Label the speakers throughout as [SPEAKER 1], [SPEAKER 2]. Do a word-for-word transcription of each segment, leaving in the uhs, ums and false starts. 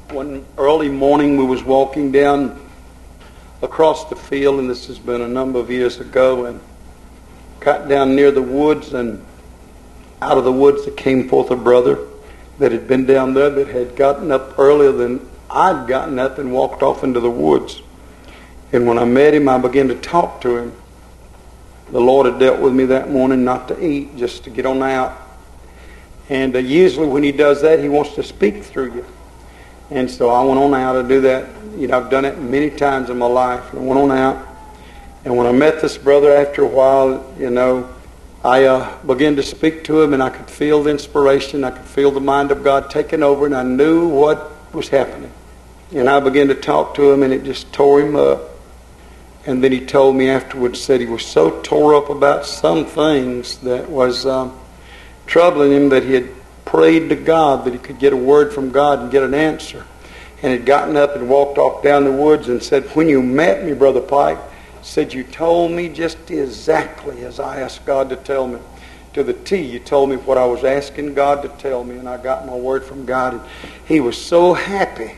[SPEAKER 1] One early morning we was walking down across the field, and this has been a number of years ago, and got down near the woods, and out of the woods there came forth a brother that had been down there that had gotten up earlier than I'd gotten up and walked off into the woods. And when I met him, I began to talk to him. The Lord had dealt with me that morning not to eat, just to get on out. And uh, usually when he does that, he wants to speak through you. And so I went on out to do that. You know, I've done it many times in my life. I went on out. And when I met this brother after a while, you know, I uh, began to speak to him, and I could feel the inspiration. I could feel the mind of God taking over, and I knew what was happening. And I began to talk to him, and it just tore him up. And then he told me afterwards, said he was so tore up about some things that was um, troubling him, that he had prayed to God that he could get a word from God and get an answer. And had gotten up and walked off down the woods and said, when you met me, Brother Pike, said you told me just exactly as I asked God to tell me. To the T, you told me what I was asking God to tell me, and I got my word from God. And he was so happy.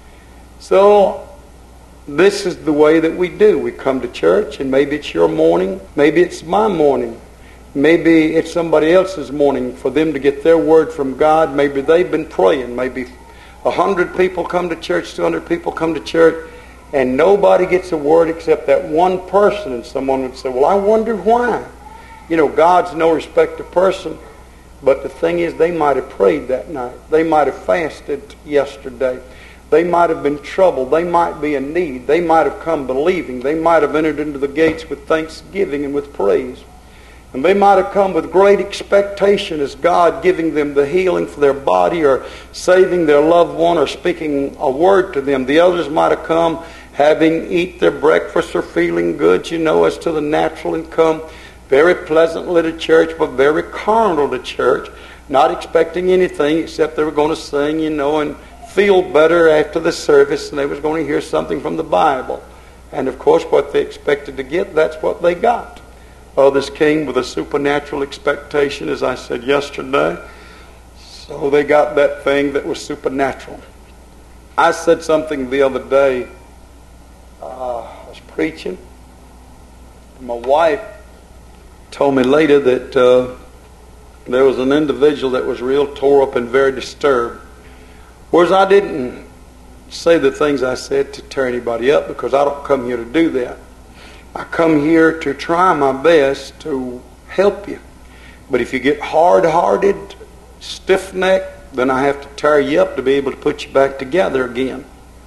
[SPEAKER 1] So this is the way that we do. We come to church, and maybe it's your morning, maybe it's my morning, maybe it's somebody else's morning for them to get their word from God. Maybe they've been praying. Maybe a hundred people come to church, two hundred people come to church, and nobody gets a word except that one person. And someone would say, well, I wonder why. You know, God's no respecter of person. But the thing is, they might have prayed that night. They might have fasted yesterday. They might have been troubled. They might be in need. They might have come believing. They might have entered into the gates with thanksgiving and with praise. And they might have come with great expectation as God giving them the healing for their body, or saving their loved one, or speaking a word to them. The others might have come having eat their breakfast, or feeling good, you know, as to the natural, and come very pleasantly to church, but very carnal to church, not expecting anything except they were going to sing, you know, and feel better after the service, and they was going to hear something from the Bible. And of course what they expected to get, that's what they got. Others came with a supernatural expectation, as I said yesterday. So they got that thing that was supernatural. I said something the other day. Uh, I was preaching. My wife told me later that uh, there was an individual that was real tore up and very disturbed. Whereas I didn't say the things I said to tear anybody up, because I don't come here to do that. I come here to try my best to help you. But if you get hard-hearted, stiff-necked, then I have to tear you up to be able to put you back together again.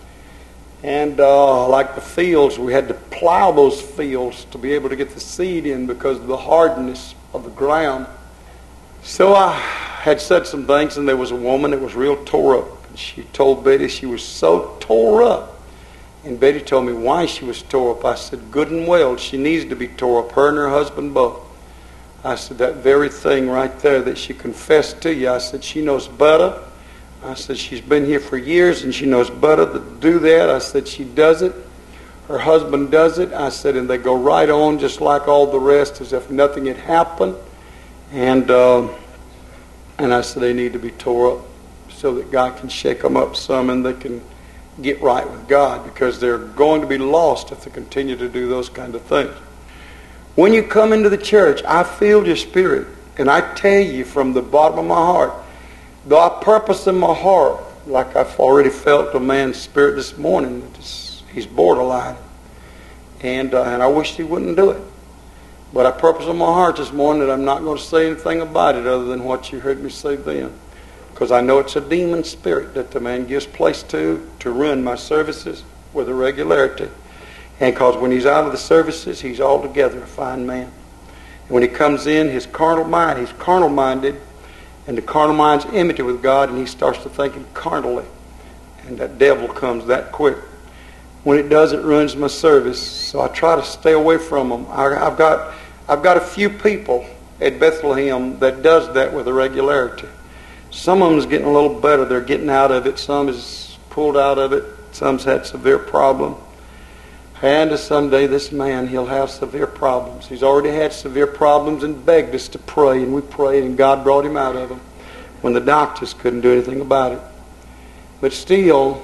[SPEAKER 1] And uh, like the fields, we had to plow those fields to be able to get the seed in because of the hardness of the ground. So I had said some things, and there was a woman that was real tore up. And she told Betty she was so tore up. And Betty told me why she was tore up. I said, good and well, she needs to be tore up, her and her husband both. I said, that very thing right there that she confessed to you, I said, she knows better. I said, she's been here for years, and she knows better to do that. I said, she does it. Her husband does it. I said, and they go right on just like all the rest, as if nothing had happened. And, uh, and I said, they need to be tore up so that God can shake them up some, and they can get right with God, because they're going to be lost if they continue to do those kind of things. When you come into the church, I feel your spirit, and I tell you from the bottom of my heart, though I purpose in my heart, like I've already felt a man's spirit this morning, he's borderline, and uh, and I wish he wouldn't do it. But I purpose in my heart this morning that I'm not going to say anything about it other than what you heard me say then. Because I know it's a demon spirit that the man gives place to, to ruin my services with irregularity. And because when he's out of the services, he's altogether a fine man. And when he comes in, his carnal mind, he's carnal-minded, and the carnal mind's enmity with God, and he starts to thinking carnally. And that devil comes that quick. When it does, it ruins my service. So I try to stay away from them. I, I've got, I've got a few people at Bethlehem that does that with irregularity. Some of them is getting a little better. They're getting out of it. Some is pulled out of it. Some's had severe problem. And someday this man, he'll have severe problems. He's already had severe problems and begged us to pray. And we prayed, and God brought him out of them when the doctors couldn't do anything about it. But still,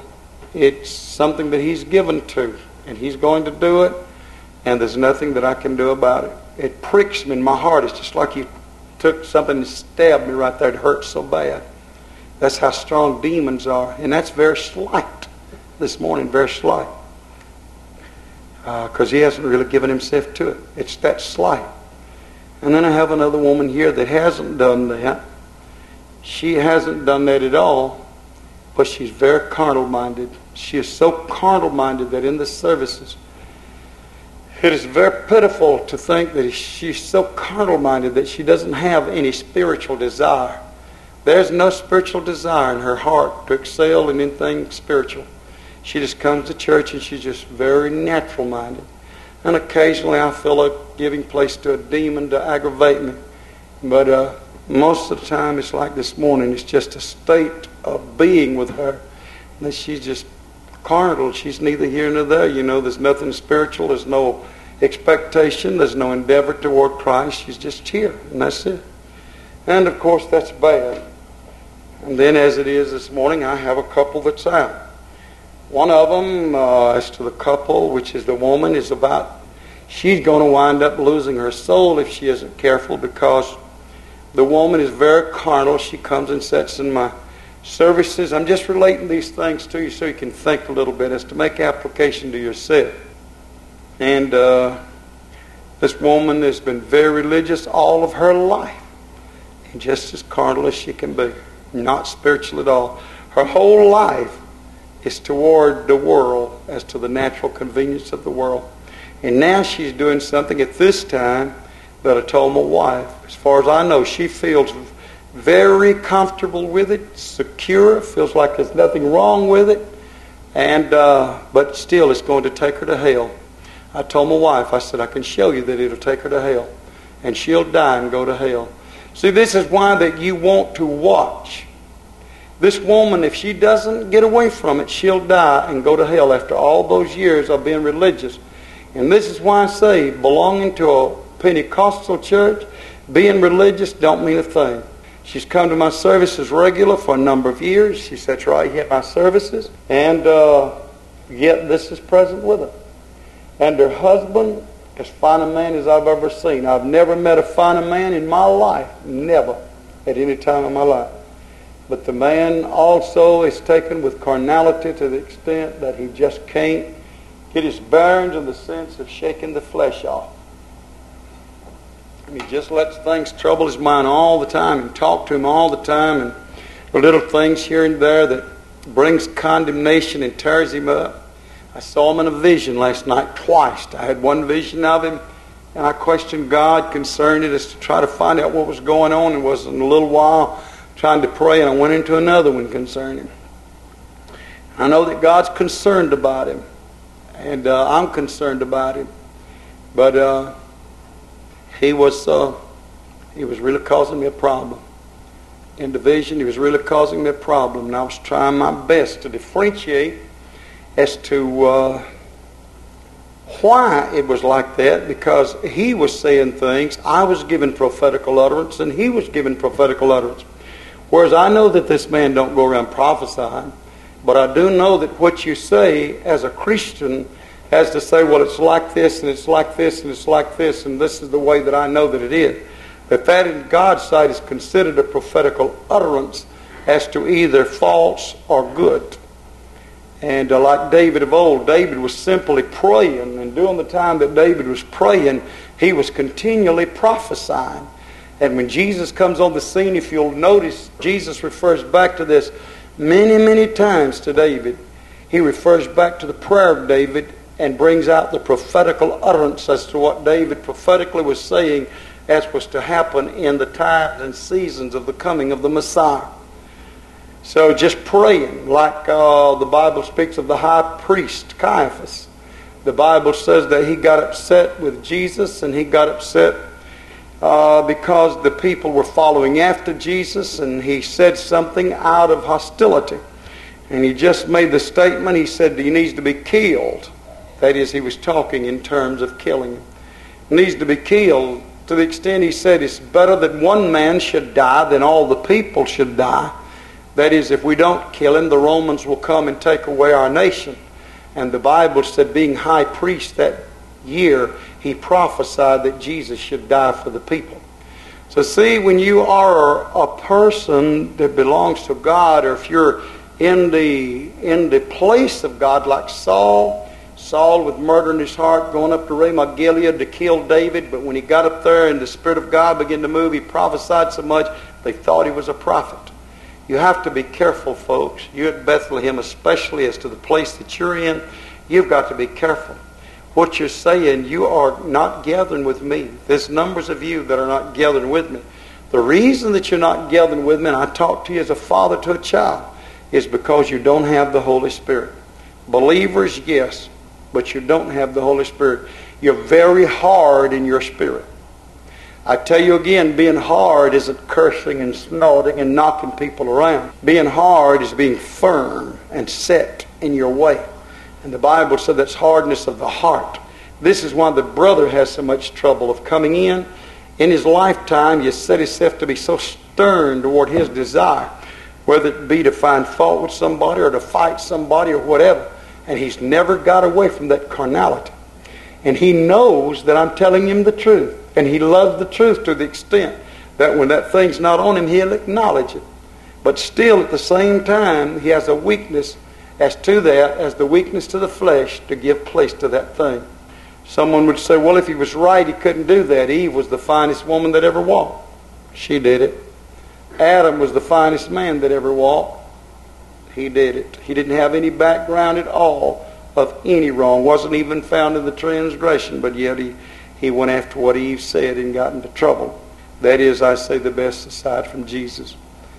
[SPEAKER 1] It's something that He's given to, and He's going to do it, and there's nothing that I can do about it. It pricks me in my heart. It's just like He took something and stabbed me right there. It hurts so bad. That's how strong demons are, and that's very slight this morning, very slight, because uh, he hasn't really given himself to it. It's that slight. And then I have another woman here that hasn't done that. She hasn't done that at all, but she's very carnal-minded. She is so carnal-minded that in the services, it is very pitiful to think that she's so carnal-minded that she doesn't have any spiritual desire. There's no spiritual desire in her heart to excel in anything spiritual. She just comes to church and she's just very natural-minded. And occasionally I feel like giving place to a demon to aggravate me. But uh, most of the time it's like this morning. It's just a state of being with her. And she's just carnal. She's neither here nor there. You know, there's nothing spiritual. There's no expectation. There's no endeavor toward Christ. She's just here. And that's it. And of course that's bad. And then as it is this morning, I have a couple that's out. One of them, uh, as to the couple, which is the woman, is about, she's going to wind up losing her soul if she isn't careful, because the woman is very carnal. She comes and sits in my services. I'm just relating these things to you so you can think a little bit as to make application to yourself. And uh, this woman has been very religious all of her life, and just as carnal as she can be, not spiritual at all. Her whole life is toward the world, as to the natural convenience of the world. And now she's doing something at this time that I told my wife. As far as I know, she feels very comfortable with it, secure, feels like there's nothing wrong with it, and uh, but still it's going to take her to hell. I told my wife, I said, I can show you that it'll take her to hell, and she'll die and go to hell. See, this is why that you want to watch. This woman, if she doesn't get away from it, she'll die and go to hell after all those years of being religious. And this is why I say belonging to a Pentecostal church, being religious don't mean a thing. She's come to my services regular for a number of years. She sits right here at my services. And uh, yet this is present with her. And her husband, as fine a man as I've ever seen. I've never met a finer man in my life. Never. At any time in my life. But the man also is taken with carnality to the extent that he just can't get his bearings in the sense of shaking the flesh off. And he just lets things trouble his mind all the time and talk to him all the time, and the little things here and there that brings condemnation and tears him up. I saw him in a vision last night twice. I had one vision of him, and I questioned God concerning it as to try to find out what was going on. It was in a little while trying to pray, and I went into another one concerning him. I know that God's concerned about him, and uh, I'm concerned about him. But uh, he was uh, he was really causing me a problem. In the vision, he was really causing me a problem, and I was trying my best to differentiate as to uh, why it was like that, because he was saying things, I was giving prophetical utterance, and he was giving prophetical utterance. Whereas I know that this man don't go around prophesying, but I do know that what you say as a Christian has to say, well, it's like this, and it's like this, and it's like this, and this is the way that I know that it is. That that in God's sight is considered a prophetical utterance as to either false or good. And uh, like David of old, David was simply praying, and during the time that David was praying, he was continually prophesying. And when Jesus comes on the scene, if you'll notice, Jesus refers back to this many, many times to David. He refers back to the prayer of David and brings out the prophetical utterance as to what David prophetically was saying as was to happen in the times and seasons of the coming of the Messiah. So just praying, like uh, the Bible speaks of the high priest, Caiaphas. The Bible says that he got upset with Jesus, and he got upset Uh, because the people were following after Jesus, and he said something out of hostility. And he just made the statement, he said he needs to be killed. That is, he was talking in terms of killing him. He needs to be killed to the extent he said it's better that one man should die than all the people should die. That is, if we don't kill him, the Romans will come and take away our nation. And the Bible said, being high priest that year, he prophesied that Jesus should die for the people. So see, when you are a person that belongs to God, or if you're in the in the place of God, like Saul, Saul with murder in his heart, going up to Ramoth Gilead to kill David, but when he got up there and the Spirit of God began to move, he prophesied so much they thought he was a prophet. You have to be careful, folks. You at Bethlehem, especially as to the place that you're in, you've got to be careful. What you're saying, you are not gathering with me. There's numbers of you that are not gathering with me. The reason that you're not gathering with me, and I talk to you as a father to a child, is because you don't have the Holy Spirit. Believers, yes, but you don't have the Holy Spirit. You're very hard in your spirit. I tell you again, being hard isn't cursing and snorting and knocking people around. Being hard is being firm and set in your way. And the Bible said that's hardness of the heart. This is why the brother has so much trouble of coming in. In his lifetime, you set himself to be so stern toward his desire, whether it be to find fault with somebody or to fight somebody or whatever. And he's never got away from that carnality. And he knows that I'm telling him the truth. And he loves the truth to the extent that when that thing's not on him, he'll acknowledge it. But still, at the same time, he has a weakness as to that, as the weakness to the flesh, to give place to that thing. Someone would say, well, if he was right, he couldn't do that. Eve was the finest woman that ever walked. She did it. Adam was the finest man that ever walked. He did it. He didn't have any background at all of any wrong. Wasn't even found in the transgression, but yet he He went after what Eve said and got into trouble. That is, I say, the best aside from Jesus.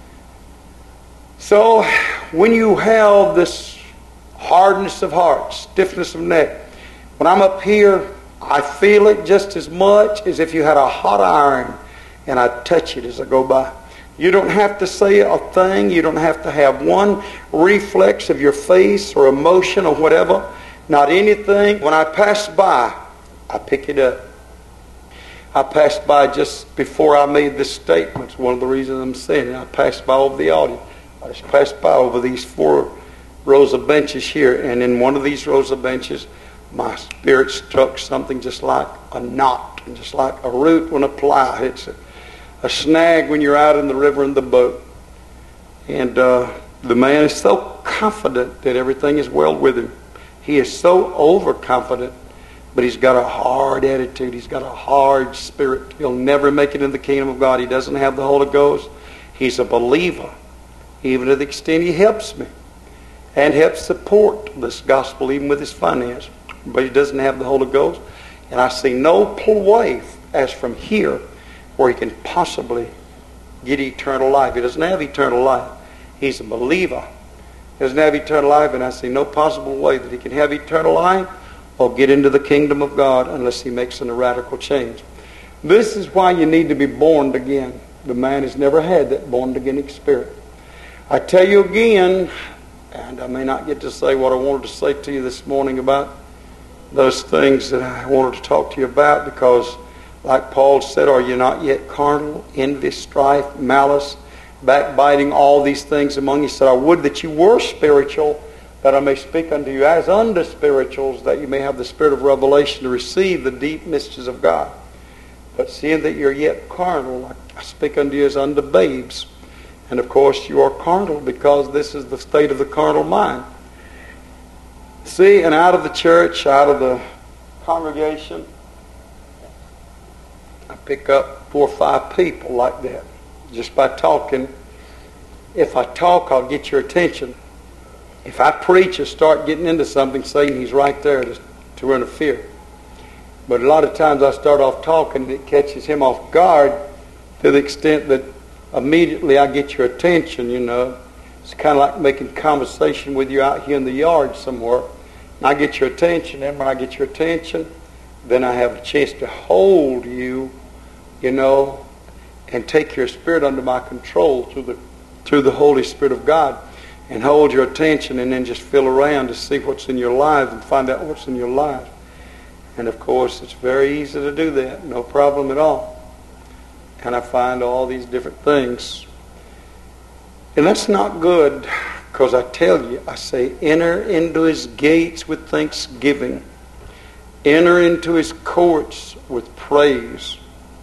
[SPEAKER 1] So, when you have this hardness of heart, stiffness of neck, when I'm up here, I feel it just as much as if you had a hot iron and I touch it as I go by. You don't have to say a thing. You don't have to have one reflex of your face or emotion or whatever. Not anything. When I pass by, I pick it up. I passed by just before I made this statement. It's one of the reasons I'm saying it. I passed by over the audience. I just passed by over these four rows of benches here. And in one of these rows of benches, my spirit struck something just like a knot, and just like a root when a plow hits it. A snag when you're out in the river in the boat. And uh, the man is so confident that everything is well with him. He is so overconfident. But he's got a hard attitude. He's got a hard spirit. He'll never make it in the kingdom of God. He doesn't have the Holy Ghost. He's a believer. Even to the extent he helps me. And helps support this gospel even with his finance. But he doesn't have the Holy Ghost. And I see no way as from here where he can possibly get eternal life. He doesn't have eternal life. He's a believer. He doesn't have eternal life. And I see no possible way that he can have eternal life or get into the kingdom of God unless he makes a radical change. This is why you need to be born again. The man has never had that born again spirit. I tell you again, and I may not get to say what I wanted to say to you this morning about those things that I wanted to talk to you about, because like Paul said, are you not yet carnal? Envy, strife, malice, backbiting, all these things among you. He said, I would that you were spiritual, that I may speak unto you as unto spirituals, that you may have the spirit of revelation to receive the deep mysteries of God. But seeing that you're yet carnal, I speak unto you as unto babes. And of course you are carnal because this is the state of the carnal mind. See, and out of the church, out of the congregation, I pick up four or five people like that. Just by talking. If I talk, I'll get your attention. If I preach or start getting into something, Satan, he's right there to, to interfere. But a lot of times I start off talking and it catches him off guard to the extent that immediately I get your attention, you know. It's kind of like making conversation with you out here in the yard somewhere. And I get your attention, and when I get your attention, then I have a chance to hold you, you know, and take your spirit under my control through the through the Holy Spirit of God. And hold your attention and then just feel around to see what's in your life and find out what's in your life. And of course, it's very easy to do that. No problem at all. And I find all these different things. And that's not good, because I tell you, I say, enter into his gates with thanksgiving. Enter into his courts with praise.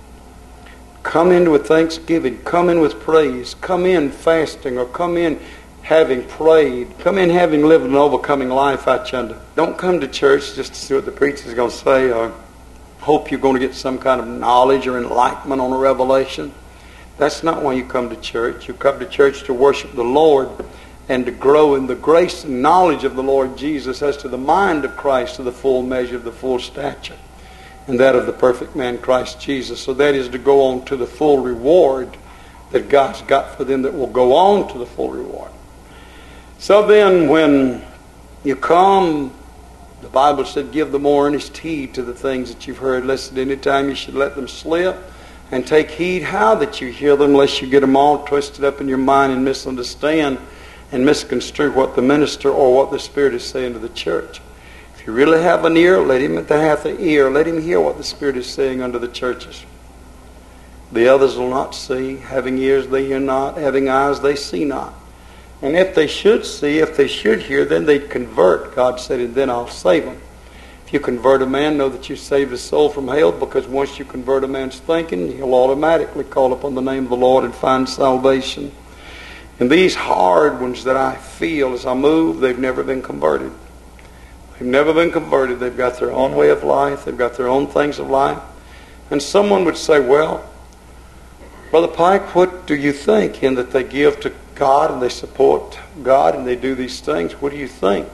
[SPEAKER 1] Come in with thanksgiving. Come in with praise. Come in fasting, or come in having prayed. Come in having lived an overcoming life out yonder. Don't come to church just to see what the preacher's going to say, or hope you're going to get some kind of knowledge or enlightenment on a revelation. That's not why you come to church. You come to church to worship the Lord and to grow in the grace and knowledge of the Lord Jesus as to the mind of Christ, to the full measure of the full stature, and that of the perfect man Christ Jesus. So that is to go on to the full reward that God's got for them that will go on to the full reward. So then when you come, the Bible said, give the more earnest heed to the things that you've heard, lest at any time you should let them slip. And take heed how that you hear them, lest you get them all twisted up in your mind and misunderstand and misconstrue what the minister or what the Spirit is saying to the church. If you really have an ear, let him that hath an ear, let him hear what the Spirit is saying unto the churches. The others will not see. Having ears they hear not. Having eyes they see not. And if they should see, if they should hear, then they'd convert. God said, and then I'll save them. If you convert a man, know that you saved his soul from hell, because once you convert a man's thinking, he'll automatically call upon the name of the Lord and find salvation. And these hard ones that I feel as I move, they've never been converted. They've never been converted. They've got their own way of life. They've got their own things of life. And someone would say, well, Brother Pike, what do you think? In that they give to God and they support God and they do these things. What do you think?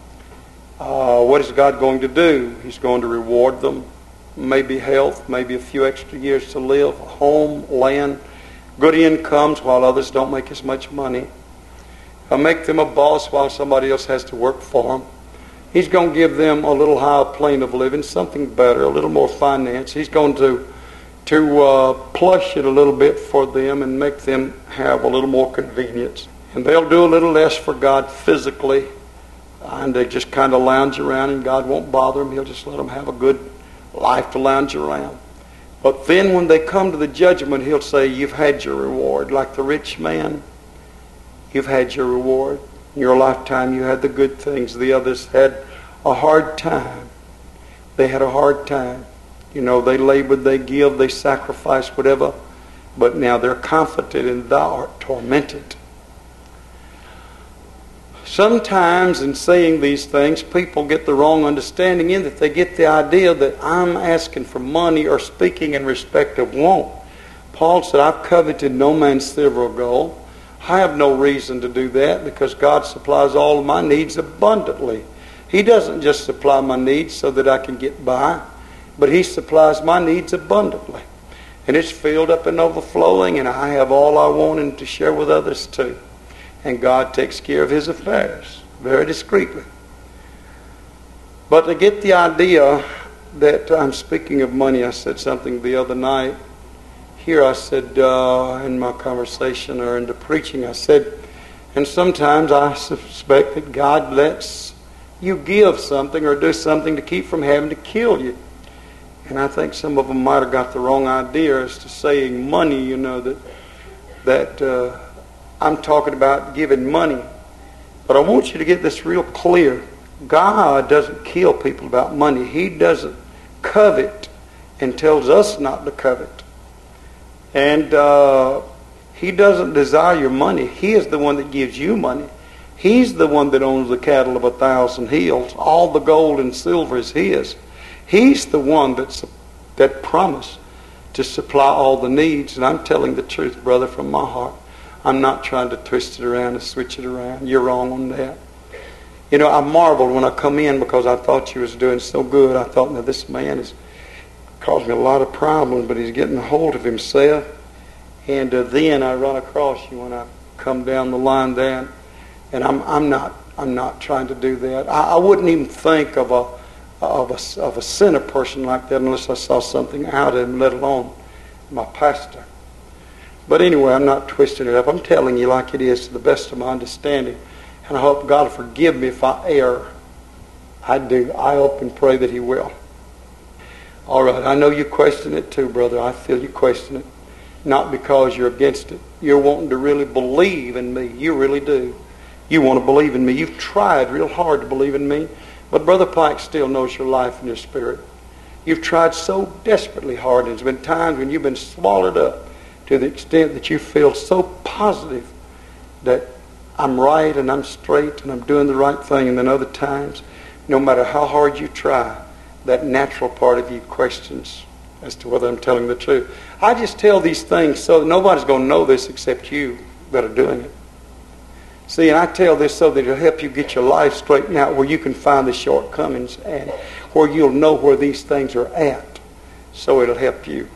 [SPEAKER 1] Uh, what is God going to do? He's going to reward them. Maybe health, maybe a few extra years to live, home, land, good incomes while others don't make as much money. He'll make them a boss while somebody else has to work for them. He's going to give them a little higher plane of living, something better, a little more finance. He's going to, to uh, plush it a little bit for them and make them have a little more convenience. And they'll do a little less for God physically. And they just kind of lounge around, and God won't bother them. He'll just let them have a good life to lounge around. But then when they come to the judgment, he'll say, you've had your reward. Like the rich man, you've had your reward. In your lifetime, you had the good things. The others had a hard time. They had a hard time. You know, they labored, they give, they sacrifice, whatever. But now they're comforted, and thou art tormented. Sometimes in saying these things, people get the wrong understanding in that they get the idea that I'm asking for money or speaking in respect of want. Paul said, I've coveted no man's silver or gold. I have no reason to do that, because God supplies all of my needs abundantly. He doesn't just supply my needs so that I can get by, but He supplies my needs abundantly. And it's filled up and overflowing, and I have all I want and to share with others too. And God takes care of His affairs very discreetly. But to get the idea that I'm speaking of money, I said something the other night. Here I said uh, in my conversation or in the preaching, I said, and sometimes I suspect that God lets you give something or do something to keep from having to kill you. And I think some of them might have got the wrong idea as to saying money, you know, that that uh, I'm talking about giving money. But I want you to get this real clear. God doesn't kill people about money. He doesn't covet and tells us not to covet. And uh, He doesn't desire your money. He is the one that gives you money. He's the one that owns the cattle of a thousand hills. All the gold and silver is His. He's the one that's, that promised to supply all the needs. And I'm telling the truth, brother, from my heart. I'm not trying to twist it around and switch it around. You're wrong on that. You know, I marveled when I come in because I thought you was doing so good. I thought, now this man has caused me a lot of problems, but he's getting a hold of himself. And uh, then I run across you when I come down the line there. And I'm I'm not I'm not trying to do that. I, I wouldn't even think of a of a of a sinner person like that unless I saw something out of him, let alone my pastor. But anyway, I'm not twisting it up. I'm telling you like it is to the best of my understanding. And I hope God will forgive me if I err. I do. I hope and pray that He will. All right. I know you question it too, brother. I feel you question it. Not because you're against it, you're wanting to really believe in me. You really do. You want to believe in me. You've tried real hard to believe in me. But Brother Pike still knows your life and your spirit. You've tried so desperately hard. There's been times when you've been swallowed up to the extent that you feel so positive that I'm right and I'm straight and I'm doing the right thing. And then other times, no matter how hard you try, that natural part of you questions as to whether I'm telling the truth. I just tell these things so that nobody's going to know this except you that are doing it. See, and I tell this so that it'll help you get your life straightened out where you can find the shortcomings and where you'll know where these things are at. So it'll help you.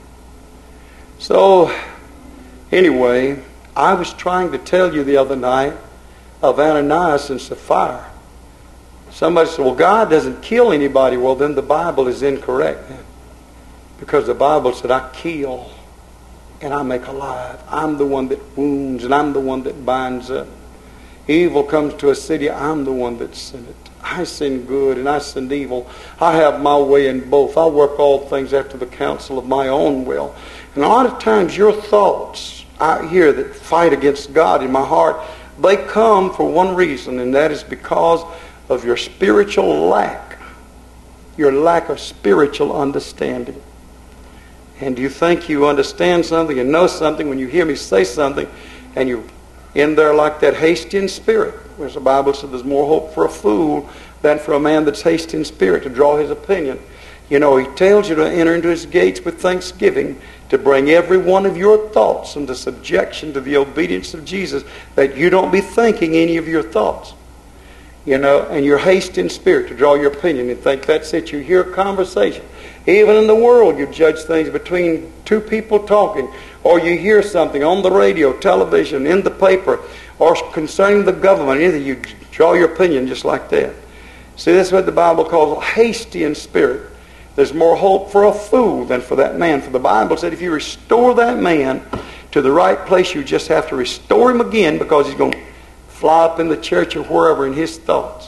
[SPEAKER 1] So, anyway, I was trying to tell you the other night of Ananias and Sapphira. Somebody said, well, God doesn't kill anybody. Well, then the Bible is incorrect. Because the Bible said, I kill and I make alive. I'm the one that wounds and I'm the one that binds up. Evil comes to a city, I'm the one that sent it. I send good and I send evil. I have my way in both. I work all things after the counsel of my own will. And a lot of times your thoughts out here that fight against God in my heart, they come for one reason, and that is because of your spiritual lack. Your lack of spiritual understanding. And you think you understand something and know something when you hear me say something, and you're in there like that hasty in spirit. Whereas the Bible says there's more hope for a fool than for a man that's hasty in spirit to draw his opinion. You know, he tells you to enter into his gates with thanksgiving, to bring every one of your thoughts into subjection to the obedience of Jesus, that you don't be thinking any of your thoughts. You know, and you're hasty in spirit to draw your opinion and think that's it. You hear a conversation. Even in the world, you judge things between two people talking, or you hear something on the radio, television, in the paper, or concerning the government. Either you draw your opinion just like that. See, that's what the Bible calls hasty in spirit. There's more hope for a fool than for that man. For the Bible said if you restore that man to the right place, you just have to restore him again, because he's going to fly up in the church or wherever in his thoughts.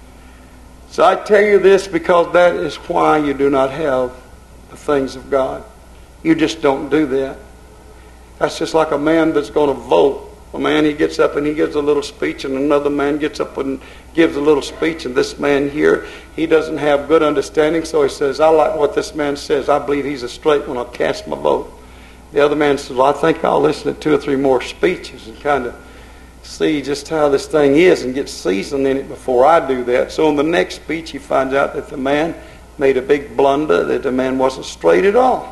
[SPEAKER 1] So I tell you this because that is why you do not have the things of God. You just don't do that. That's just like a man that's going to vote. A man, he gets up and he gives a little speech, and another man gets up and gives a little speech, and this man here, he doesn't have good understanding, so he says, I like what this man says. I believe he's a straight one. I'll cast my vote. The other man says, well, I think I'll listen to two or three more speeches and kind of see just how this thing is and get seasoned in it before I do that. So in the next speech, he finds out that the man made a big blunder, that the man wasn't straight at all.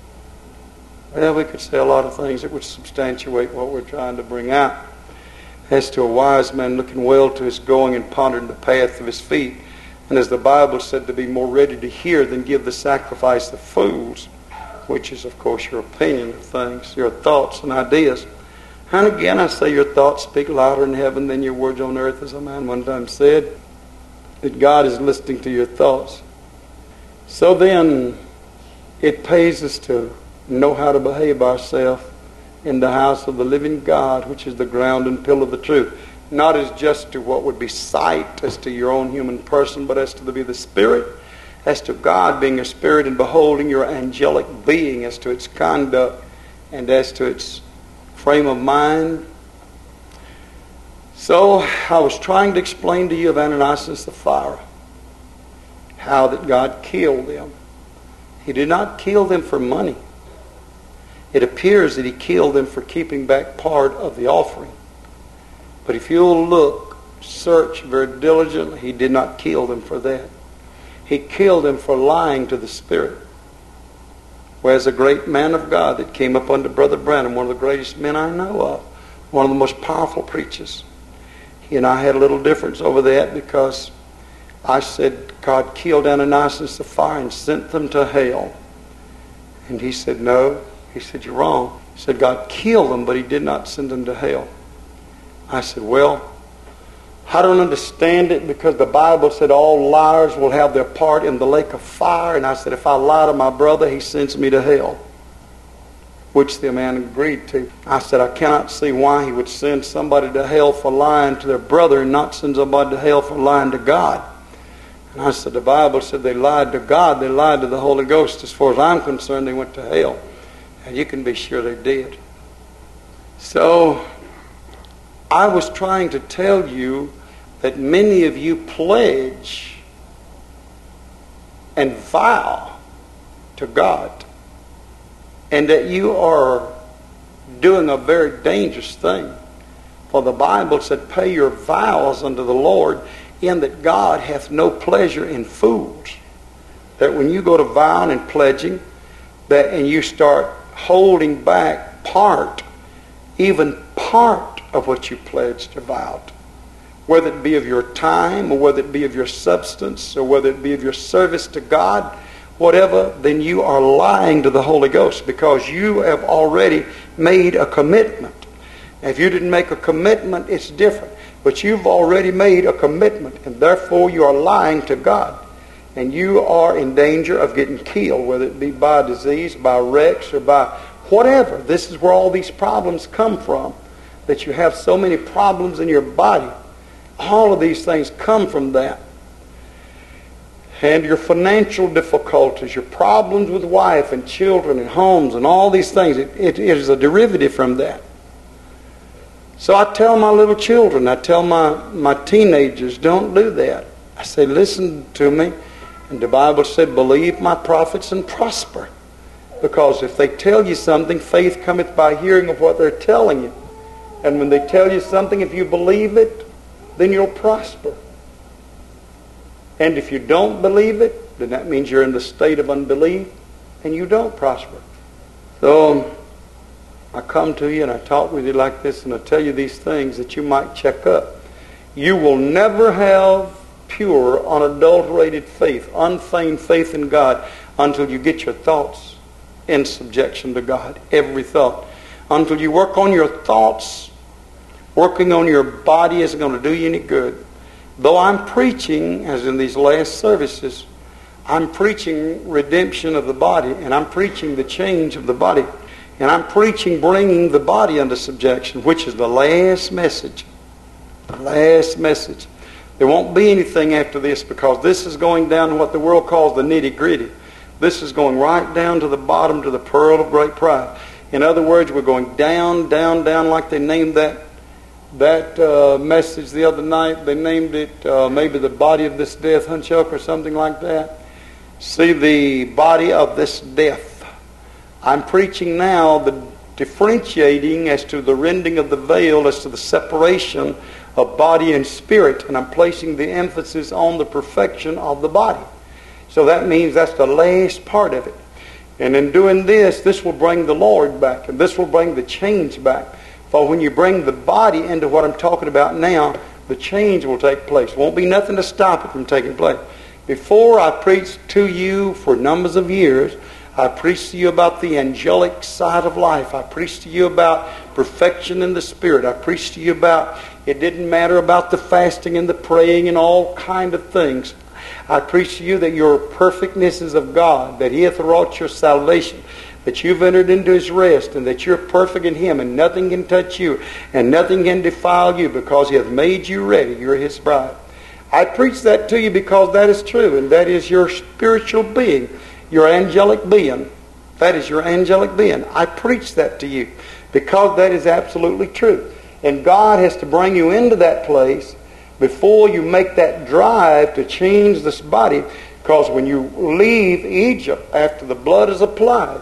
[SPEAKER 1] Well, we could say a lot of things that would substantiate what we're trying to bring out. As to a wise man looking well to his going and pondering the path of his feet, and as the Bible said, to be more ready to hear than give the sacrifice of fools, which is, of course, your opinion of things, your thoughts and ideas. And again, I say your thoughts speak louder in heaven than your words on earth, as a man one time said, that God is listening to your thoughts. So then, it pays us to know how to behave ourselves in the house of the living God, which is the ground and pillar of the truth. Not as just to what would be sight, as to your own human person, but as to be the Spirit, as to God being a Spirit and beholding your angelic being, as to its conduct and as to its frame of mind. So I was trying to explain to you of Ananias and Sapphira, how that God killed them. He did not kill them for money. It appears that he killed them for keeping back part of the offering. But if you'll look, search very diligently, he did not kill them for that. He killed them for lying to the Spirit. Whereas a great man of God that came up under Brother Branham, one of the greatest men I know of, one of the most powerful preachers, he and I had a little difference over that, because I said God killed Ananias and Sapphira and sent them to hell. And he said, no. He said, you're wrong. He said, God killed them, but he did not send them to hell. I said, well, I don't understand it, because the Bible said all liars will have their part in the lake of fire. And I said, if I lie to my brother, he sends me to hell. Which the man agreed to. I said, I cannot see why he would send somebody to hell for lying to their brother and not send somebody to hell for lying to God. And I said, the Bible said they lied to God, they lied to the Holy Ghost. As far as I'm concerned, they went to hell. And you can be sure they did. So I was trying to tell you that many of you pledge and vow to God, and that you are doing a very dangerous thing. For the Bible said, pay your vows unto the Lord, in that God hath no pleasure in fools. That when you go to vowing and pledging, that and you start holding back part, even part of what you pledged or vowed, whether it be of your time, or whether it be of your substance, or whether it be of your service to God, whatever, then you are lying to the Holy Ghost, because you have already made a commitment. Now, if you didn't make a commitment, it's different. But you've already made a commitment, and therefore you are lying to God. And you are in danger of getting killed, whether it be by disease, by wrecks, or by whatever. This is where all these problems come from, that you have so many problems in your body. All of these things come from that. And your financial difficulties, your problems with wife and children and homes and all these things, it, it is a derivative from that. So I tell my little children, I tell my, my teenagers, don't do that. I say, listen to me. And the Bible said, believe my prophets and prosper. Because if they tell you something, faith cometh by hearing of what they're telling you. And when they tell you something, if you believe it, then you'll prosper. And if you don't believe it, then that means you're in the state of unbelief and you don't prosper. So I come to you and I talk with you like this, and I tell you these things that you might check up. You will never have pure, unadulterated faith, unfeigned faith in God, until you get your thoughts in subjection to God. Every thought. Until you work on your thoughts, working on your body isn't going to do you any good. Though I'm preaching, as in these last services, I'm preaching redemption of the body, and I'm preaching the change of the body, and I'm preaching bringing the body under subjection, which is the last message. The last message. There won't be anything after this, because this is going down to what the world calls the nitty-gritty. This is going right down to the bottom, to the pearl of great price. In other words, we're going down, down, down, like they named that That uh, message the other night. They named it uh, maybe the body of this death, huh, Chuck, or something like that. See, the body of this death. I'm preaching now the differentiating as to the rending of the veil, as to the separation of body and spirit. And I'm placing the emphasis on the perfection of the body. So that means that's the last part of it. And in doing this, this will bring the Lord back. And this will bring the change back. For when you bring the body into what I'm talking about now, the change will take place. Won't be nothing to stop it from taking place. Before I preached to you for numbers of years, I preached to you about the angelic side of life. I preached to you about perfection in the Spirit. I preached to you about it didn't matter about the fasting and the praying and all kind of things. I preached to you that your perfectness is of God, that He hath wrought your salvation, that you've entered into His rest, and that you're perfect in Him, and nothing can touch you, and nothing can defile you, because He hath made you ready. You're His bride. I preach that to you because that is true, and that is your spiritual being, your angelic being. That is your angelic being. I preach that to you because that is absolutely true. And God has to bring you into that place before you make that drive to change this body, because when you leave Egypt, after the blood is applied,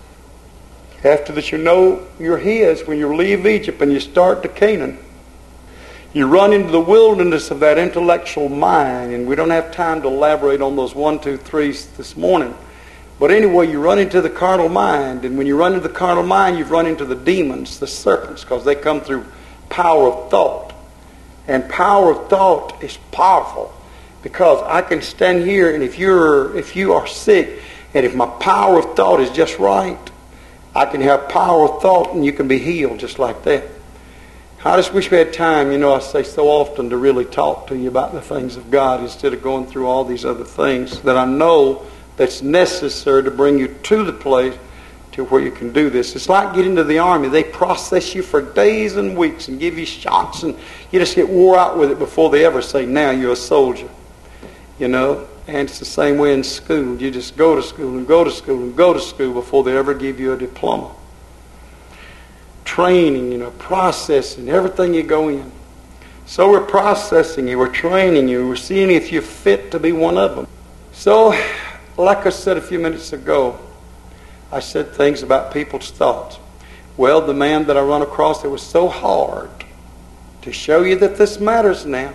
[SPEAKER 1] after that you know you're His, when you leave Egypt and you start to Canaan, you run into the wilderness of that intellectual mind, and we don't have time to elaborate on those one, two, threes this morning. But anyway, you run into the carnal mind, and when you run into the carnal mind, you've run into the demons, the serpents, because they come through power of thought. And power of thought is powerful, because I can stand here, and if you're if you are sick, and if my power of thought is just right, I can have power of thought and you can be healed just like that. I just wish we had time, you know, I say so often, to really talk to you about the things of God instead of going through all these other things that I know that's necessary to bring you to the place to where you can do this. It's like getting to the army. They process you for days and weeks and give you shots, and you just get wore out with it before they ever say, now you're a soldier. You know? And it's the same way in school. You just go to school and go to school and go to school before they ever give you a diploma. training, you know, processing everything you go in. So we're processing you, we're training you, we're seeing if you're fit to be one of them. So, like I said a few minutes ago, I said things about people's thoughts. Well, the man that I run across, it was so hard to show you that this matters now,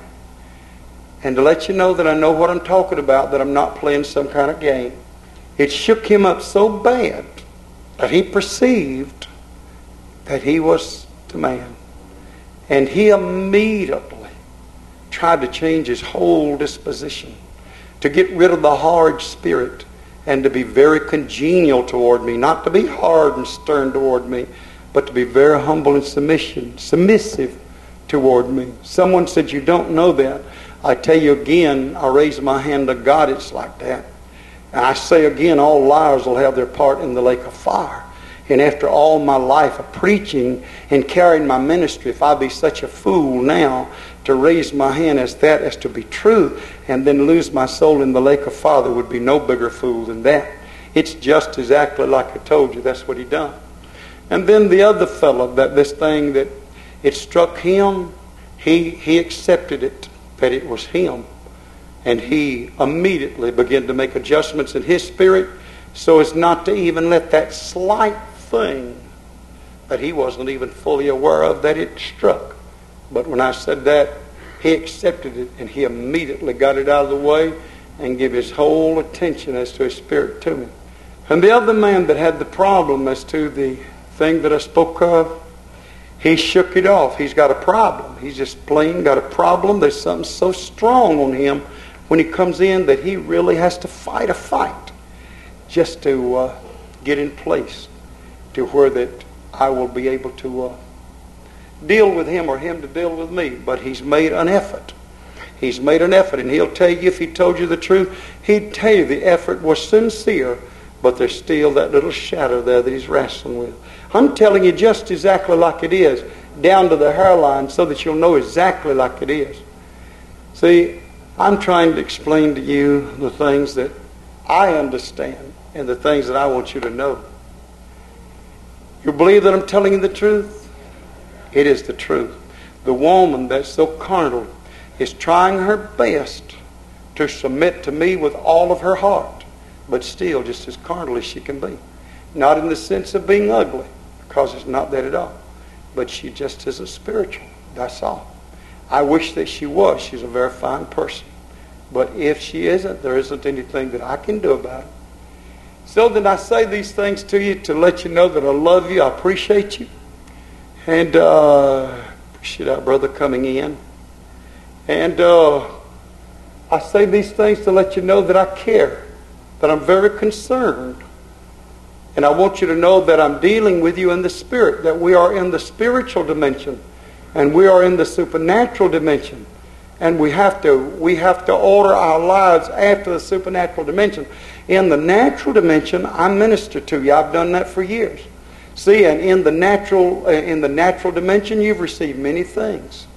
[SPEAKER 1] and to let you know that I know what I'm talking about, that I'm not playing some kind of game. It shook him up so bad that he perceived that he was the man. And he immediately tried to change his whole disposition, to get rid of the hard spirit, and to be very congenial toward me, not to be hard and stern toward me, but to be very humble and submission, submissive toward me. Someone said, you don't know that. I tell you again, I raise my hand to God, it's like that. And I say again, all liars will have their part in the lake of fire. And after all my life of preaching and carrying my ministry, if I be such a fool now to raise my hand as that as to be true and then lose my soul in the lake of fire, there would be no bigger fool than that. It's just exactly like I told you. That's what he done. And then the other fellow, that this thing that it struck him, he he accepted it, that it was him. And he immediately began to make adjustments in his spirit so as not to even let that slight thing that he wasn't even fully aware of, that it struck. But when I said that, he accepted it, and he immediately got it out of the way and gave his whole attention as to his spirit to me. And the other man that had the problem as to the thing that I spoke of, he shook it off. He's got a problem. He's just plain got a problem. There's something so strong on him when he comes in that he really has to fight a fight just to uh, get in place to where that I will be able to uh, deal with him or him to deal with me. But he's made an effort. He's made an effort, and he'll tell you, if he told you the truth, he'd tell you the effort was sincere, but there's still that little shadow there that he's wrestling with. I'm telling you just exactly like it is, down to the hairline, so that you'll know exactly like it is. See, I'm trying to explain to you the things that I understand and the things that I want you to know. You believe that I'm telling you the truth? It is the truth. The woman that's so carnal is trying her best to submit to me with all of her heart, but still just as carnal as she can be. Not in the sense of being ugly, because it's not that at all. But she just isn't spiritual. That's all. I wish that she was. She's a very fine person. But if she isn't, there isn't anything that I can do about it. So then I say these things to you to let you know that I love you, I appreciate you, and uh, appreciate our brother coming in. And uh, I say these things to let you know that I care, that I'm very concerned. And I want you to know that I'm dealing with you in the spirit, that we are in the spiritual dimension, and we are in the supernatural dimension. And we have to we have to order our lives after the supernatural dimension. In the natural dimension, I minister to you. I've done that for years. See, and in the natural in the natural dimension, you've received many things.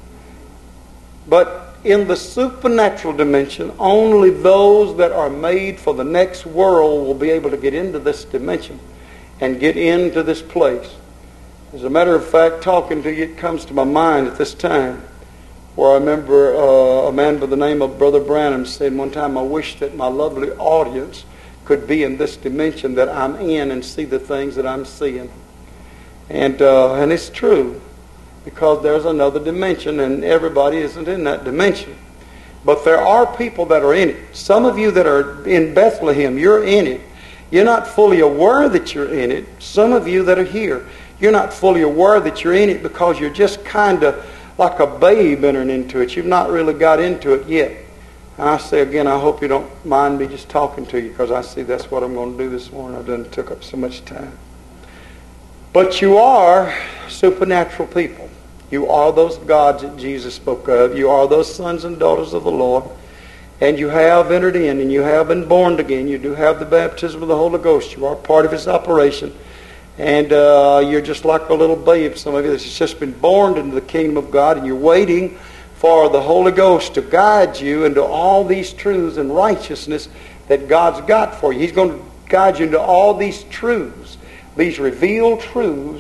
[SPEAKER 1] But in the supernatural dimension, only those that are made for the next world will be able to get into this dimension and get into this place. As a matter of fact, talking to you, it comes to my mind at this time where I remember uh, a man by the name of Brother Branham said one time, I wish that my lovely audience could be in this dimension that I'm in and see the things that I'm seeing. And uh, and it's true, because there's another dimension and everybody isn't in that dimension. But there are people that are in it. Some of you that are in Bethlehem, you're in it. You're not fully aware that you're in it. Some of you that are here, you're not fully aware that you're in it because you're just kind of like a babe entering into it. You've not really got into it yet. And I say again, I hope you don't mind me just talking to you, because I see that's what I'm going to do this morning. I've done took up so much time. But you are supernatural people. You are those gods that Jesus spoke of. You are those sons and daughters of the Lord. And you have entered in, and you have been born again. You do have the baptism of the Holy Ghost. You are part of His operation. And uh, you're just like a little babe, some of you, that's just been born into the kingdom of God, and you're waiting for the Holy Ghost to guide you into all these truths and righteousness that God's got for you. He's going to guide you into all these truths, these revealed truths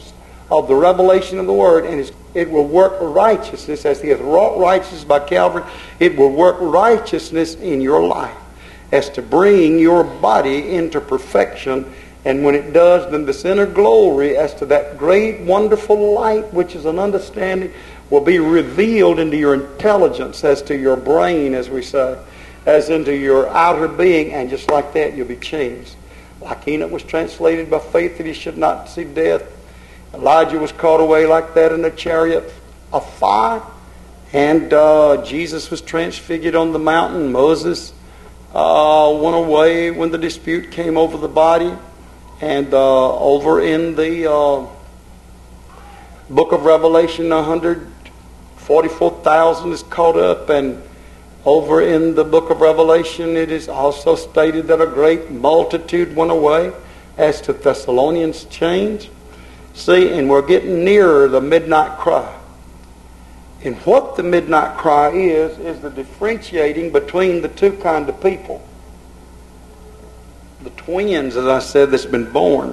[SPEAKER 1] of the revelation of the Word, and it's, it will work righteousness as He hath wrought righteousness by Calvary. It will work righteousness in your life as to bring your body into perfection. And when it does, then this inner glory as to that great, wonderful light, which is an understanding, will be revealed into your intelligence, as to your brain, as we say, as into your outer being, and just like that, you'll be changed. Like Enoch was translated by faith that he should not see death, Elijah was caught away like that in a chariot of fire, and uh, Jesus was transfigured on the mountain. Moses uh, went away when the dispute came over the body, and uh, over in the uh, book of Revelation, one hundred forty-four thousand is caught up, and over in the book of Revelation it is also stated that a great multitude went away, as to Thessalonians' change. See, and we're getting nearer the midnight cry. And what the midnight cry is, is the differentiating between the two kind of people. The twins, as I said, that's been born.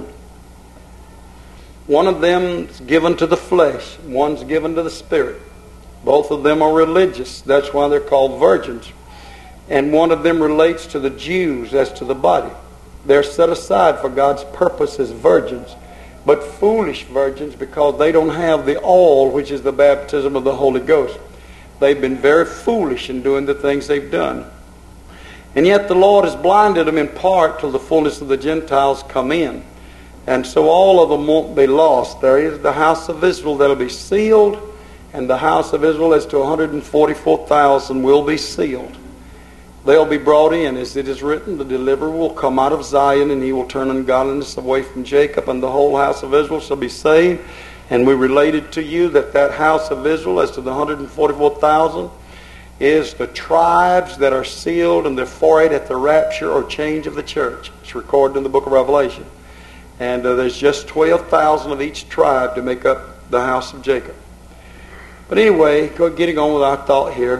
[SPEAKER 1] One of them is given to the flesh, one's given to the spirit. Both of them are religious. That's why they're called virgins. And one of them relates to the Jews as to the body. They're set aside for God's purpose as virgins, but foolish virgins, because they don't have the oil, which is the baptism of the Holy Ghost. They've been very foolish in doing the things they've done. And yet the Lord has blinded them in part till the fullness of the Gentiles come in. And so all of them won't be lost. There is the house of Israel that will be sealed, and the house of Israel as to one hundred forty-four thousand will be sealed. They'll be brought in, as it is written, the deliverer will come out of Zion, and he will turn ungodliness away from Jacob, and the whole house of Israel shall be saved. And we related to you that that house of Israel, as to the one hundred forty-four thousand, is the tribes that are sealed and they're forayed at the rapture or change of the church. It's recorded in the book of Revelation. And uh, there's just twelve thousand of each tribe to make up the house of Jacob. But anyway, getting on with our thought here,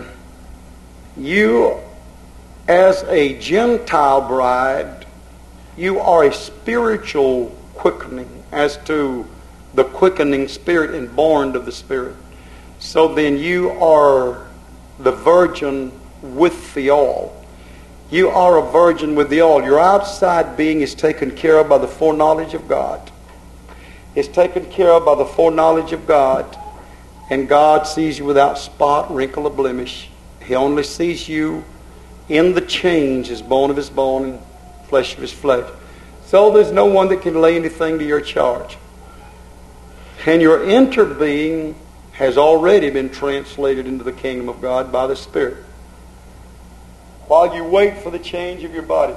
[SPEAKER 1] you, as a Gentile bride, you are a spiritual quickening, as to the quickening spirit and born of the Spirit. So then you are the virgin with the oil. You are a virgin with the oil. Your outside being is taken care of by the foreknowledge of God. It's taken care of by the foreknowledge of God. And God sees you without spot, wrinkle, or blemish. He only sees you in the change, as bone of his bone and flesh of his flesh. So there's no one that can lay anything to your charge. And your inner being has already been translated into the kingdom of God by the Spirit. While you wait for the change of your body.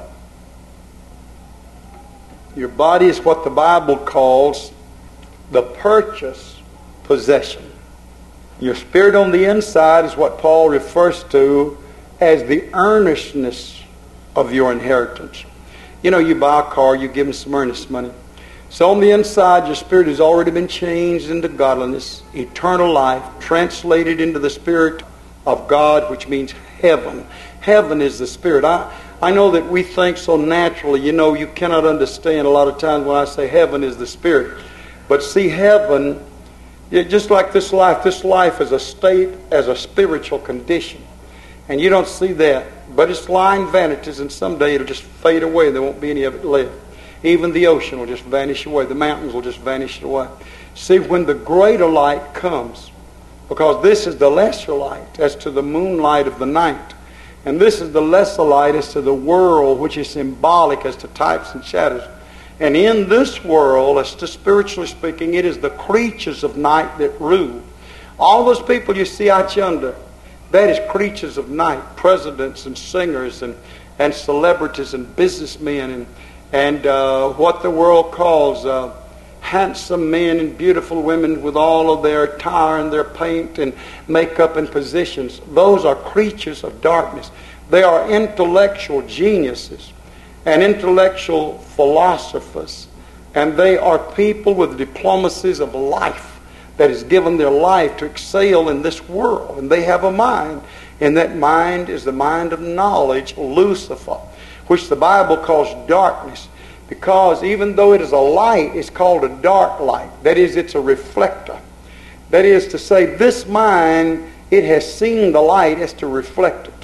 [SPEAKER 1] Your body is what the Bible calls the purchased possession. Your spirit on the inside is what Paul refers to as the earnestness of your inheritance. You know, you buy a car, you give them some earnest money. So on the inside, your spirit has already been changed into godliness, eternal life, translated into the Spirit of God, which means heaven. Heaven is the Spirit. I, I know that we think so naturally. You know, you cannot understand a lot of times when I say heaven is the Spirit. But see, heaven, just like this life, this life is a state, as a spiritual condition. And you don't see that. But it's lying vanities, and someday it'll just fade away. There won't be any of it left. Even the ocean will just vanish away. The mountains will just vanish away. See, when the greater light comes, because this is the lesser light as to the moonlight of the night, and this is the lesser light as to the world, which is symbolic as to types and shadows. And in this world, as to spiritually speaking, it is the creatures of night that rule. All those people you see out yonder, that is creatures of night, presidents and singers and, and celebrities and businessmen and and uh, what the world calls uh, handsome men and beautiful women with all of their attire and their paint and makeup and positions. Those are creatures of darkness. They are intellectual geniuses and intellectual philosophers, and they are people with diplomacies of life that has given their life to excel in this world. And they have a mind, and that mind is the mind of knowledge, Lucifer, which the Bible calls darkness. Because even though it is a light, it's called a dark light. That is, it's a reflector. That is to say, this mind, it has seen the light as to reflect it.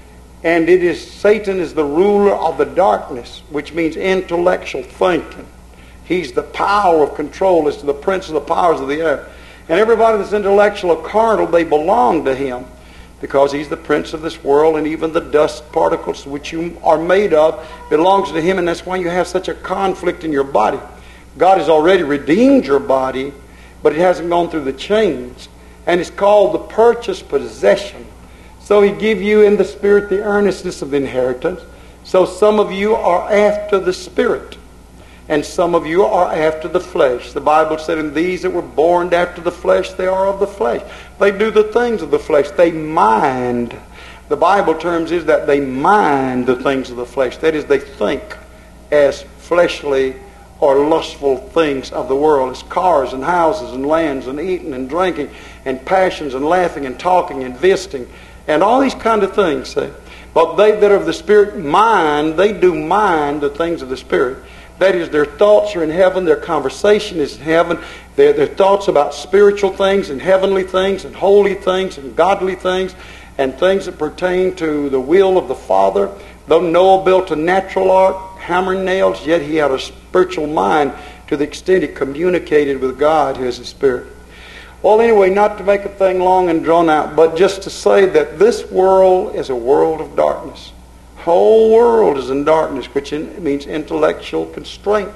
[SPEAKER 1] And it is, Satan is the ruler of the darkness, which means intellectual thinking. He's the power of control as to the prince of the powers of the air. And everybody that's intellectual or carnal, they belong to him, because he's the prince of this world, and even the dust particles which you are made of belongs to him, and that's why you have such a conflict in your body. God has already redeemed your body, but it hasn't gone through the chains, and it's called the purchased possession. So he give you in the Spirit the earnestness of the inheritance. So some of you are after the Spirit, and some of you are after the flesh. The Bible said, in these that were born after the flesh, they are of the flesh. They do the things of the flesh. They mind. The Bible terms is that they mind the things of the flesh. That is, they think as fleshly or lustful things of the world, as cars and houses and lands and eating and drinking and passions and laughing and talking and visiting and all these kind of things. See? But they that are of the Spirit mind, they do mind the things of the Spirit. That is, their thoughts are in heaven, their conversation is in heaven, their, their thoughts about spiritual things and heavenly things and holy things and godly things and things that pertain to the will of the Father. Though Noah built a natural ark, hammer and nails, yet he had a spiritual mind to the extent he communicated with God, who is the Spirit. Well, anyway, not to make a thing long and drawn out, but just to say that this world is a world of darkness. The whole world is in darkness, which means intellectual constraint.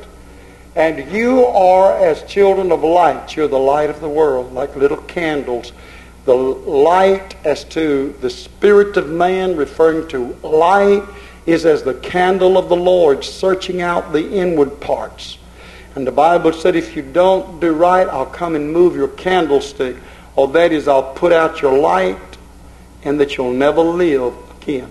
[SPEAKER 1] And you are, as children of light, you're the light of the world, like little candles. The light as to the spirit of man, referring to light, is as the candle of the Lord, searching out the inward parts. And the Bible said, if you don't do right, I'll come and move your candlestick. Or that is, I'll put out your light, and that you'll never live again.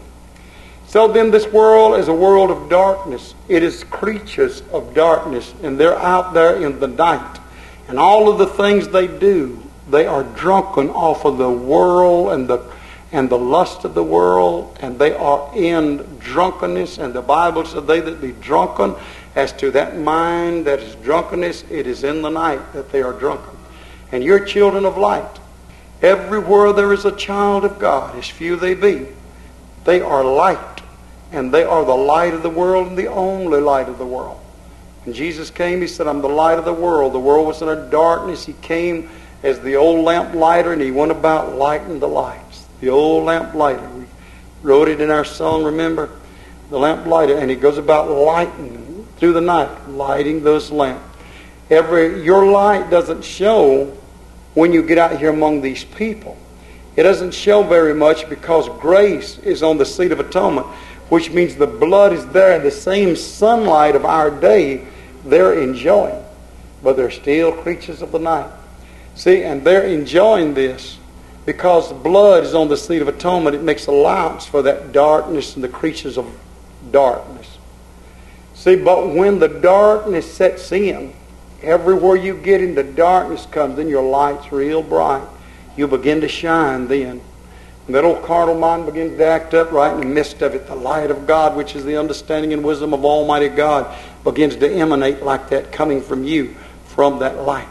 [SPEAKER 1] So then this world is a world of darkness. It is creatures of darkness, and they're out there in the night. And all of the things they do, they are drunken off of the world and the and the lust of the world, and they are in drunkenness. And the Bible said, they that be drunken, as to that mind that is drunkenness, it is in the night that they are drunken. And you're children of light. Everywhere there is a child of God, as few they be, they are light. And they are the light of the world and the only light of the world. When Jesus came, he said, I'm the light of the world. The world was in a darkness. He came as the old lamp lighter, and he went about lighting the lights. The old lamp lighter. We wrote it in our song, remember? The lamp lighter. And he goes about lighting through the night, lighting those lamps. Every, your light doesn't show when you get out here among these people. It doesn't show very much, because grace is on the seat of atonement, which means the blood is there, and the same sunlight of our day they're enjoying. But they're still creatures of the night. See, and they're enjoying this because the blood is on the seat of atonement. It makes allowance for that darkness and the creatures of darkness. See, but when the darkness sets in, everywhere you get into darkness comes, then your light's real bright. You begin to shine then. And that old carnal mind begins to act up right in the midst of it. The light of God, which is the understanding and wisdom of Almighty God, begins to emanate like that, coming from you, from that light.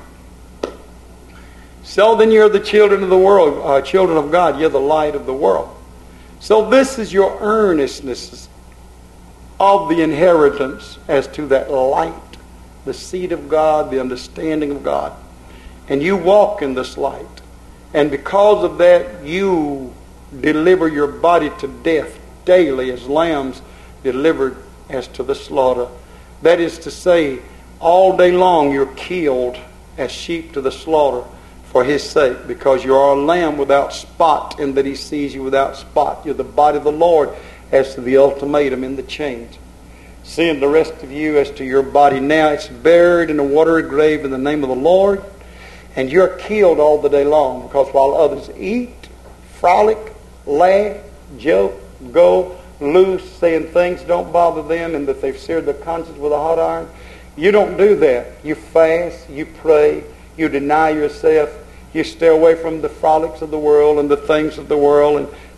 [SPEAKER 1] So then you're the children of the world, uh, children of God. You're the light of the world. So this is your earnestness of the inheritance as to that light, the seed of God, the understanding of God. And you walk in this light. And because of that, you deliver your body to death daily as lambs delivered as to the slaughter. That is to say, all day long you're killed as sheep to the slaughter for his sake, because you are a lamb without spot, in that he sees you without spot. You're the body of the Lord as to the ultimatum in the chains. Seeing the rest of you as to your body now, it's buried in a watery grave in the name of the Lord. And you're killed all the day long, because while others eat, frolic, laugh, joke, go loose, saying things don't bother them and that they've seared their conscience with a hot iron, you don't do that. You fast, you pray, you deny yourself, you stay away from the frolics of the world and the things of the world and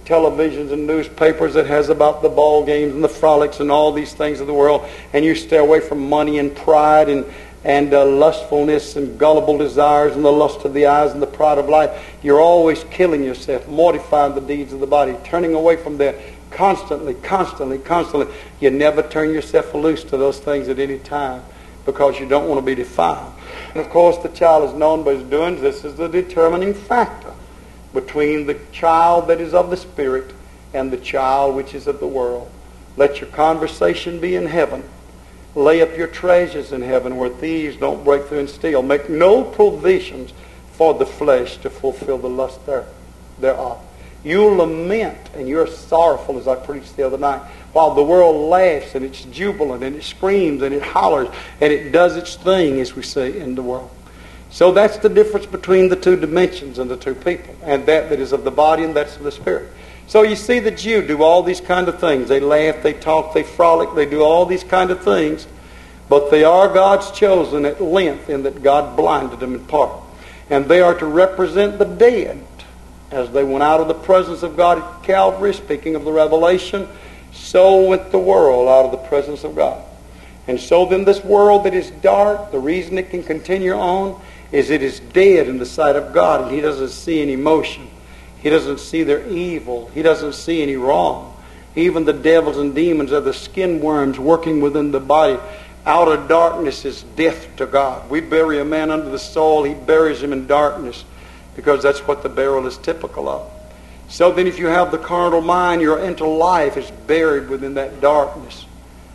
[SPEAKER 1] televisions and newspapers that has about the ball games and the frolics and all these things of the world, and you stay away from money and pride and and uh, lustfulness and gullible desires and the lust of the eyes and the pride of life, you're always killing yourself, mortifying the deeds of the body, turning away from that constantly, constantly, constantly. You never turn yourself loose to those things at any time because you don't want to be defiled. And of course the child is known by his doings. This is the determining factor between the child that is of the Spirit and the child which is of the world. Let your conversation be in heaven. Lay up your treasures in heaven where thieves don't break through and steal. Make no provisions for the flesh to fulfill the lust there, thereof. You lament and you're sorrowful, as I preached the other night, while the world laughs and it's jubilant and it screams and it hollers and it does its thing, as we say in the world. So that's the difference between the two dimensions and the two people, and that that is of the body and that's of the Spirit. So you see the Jew do all these kind of things. They laugh, they talk, they frolic, they do all these kind of things. But they are God's chosen at length in that God blinded them in part. And they are to represent the dead as they went out of the presence of God at Calvary, speaking of the revelation. So went the world out of the presence of God. And so then this world that is dark, the reason it can continue on is it is dead in the sight of God, and He doesn't see any motion. He doesn't see their evil. He doesn't see any wrong. Even the devils and demons are the skin worms working within the body. Outer darkness is death to God. We bury a man under the soil. He buries him in darkness because that's what the burial is typical of. So then if you have the carnal mind, your inner life is buried within that darkness.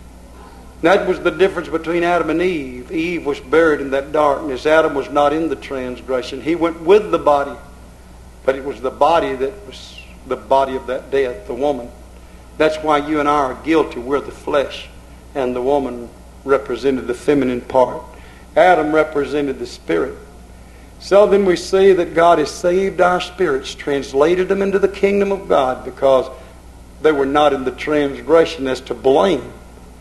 [SPEAKER 1] That was the difference between Adam and Eve. Eve was buried in that darkness. Adam was not in the transgression. He went with the body. But it was the body that was the body of that death, the woman. That's why you and I are guilty. We're the flesh. And the woman represented the feminine part. Adam represented the spirit. So then we see that God has saved our spirits, translated them into the kingdom of God because they were not in the transgression as to blame.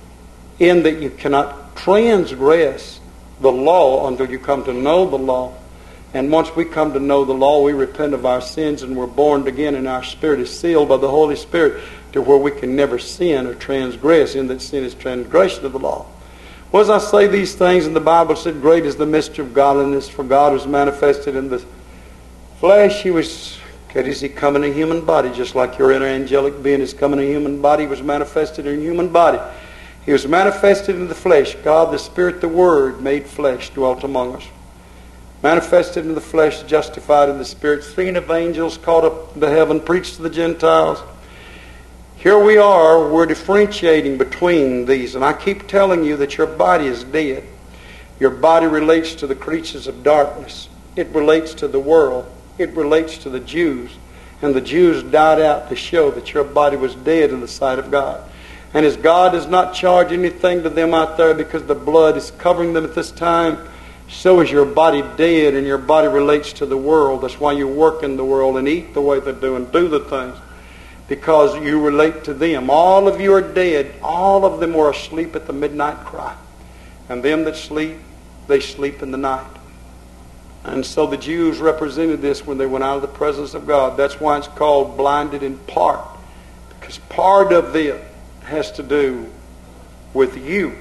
[SPEAKER 1] In that you cannot transgress the law until you come to know the law. And once we come to know the law, we repent of our sins and we're born again, and our spirit is sealed by the Holy Spirit to where we can never sin or transgress, in that sin is transgression of the law. Well, as I say these things, and the Bible said, great is the mystery of godliness, for God was manifested in the flesh. He was, God, is He come in a human body, just like your inner angelic being is come in a human body. He was manifested in a human body. He was manifested in the flesh. God, the Spirit, the Word, made flesh, dwelt among us. Manifested in the flesh, justified in the Spirit, seen of angels, caught up to heaven, preached to the Gentiles. Here we are, we're differentiating between these. And I keep telling you that your body is dead. Your body relates to the creatures of darkness. It relates to the world. It relates to the Jews. And the Jews died out to show that your body was dead in the sight of God. And as God does not charge anything to them out there because the blood is covering them at this time, so is your body dead, and your body relates to the world. That's why you work in the world and eat the way they do and do the things, because you relate to them. All of you are dead. All of them were asleep at the midnight cry. And them that sleep, they sleep in the night. And so the Jews represented this when they went out of the presence of God. That's why it's called blinded in part, because part of it has to do with you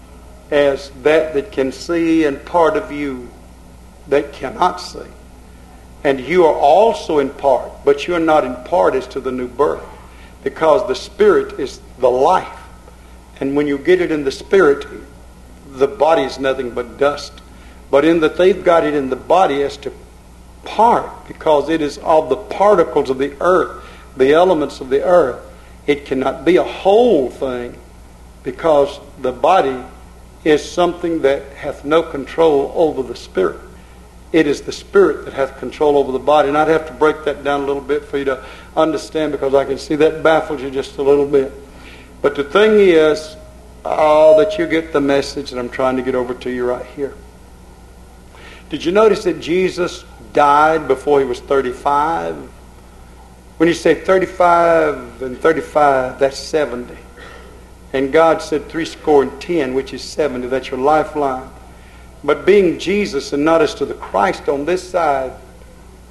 [SPEAKER 1] as that that can see, and part of you that cannot see. And you are also in part, but you are not in part as to the new birth, because the Spirit is the life. And when you get it in the Spirit, the body is nothing but dust. But in that they've got it in the body as to part, because it is of the particles of the earth, the elements of the earth. It cannot be a whole thing, because the body is something that hath no control over the Spirit. It is the Spirit that hath control over the body. And I'd have to break that down a little bit for you to understand, because I can see that baffles you just a little bit. But the thing is, oh, that you get the message that I'm trying to get over to you right here. Did you notice that Jesus died before he was thirty-five? When you say thirty-five and thirty-five, that's seventy. And God said three score and ten, which is seventy. That's your lifeline. But being Jesus and not as to the Christ on this side,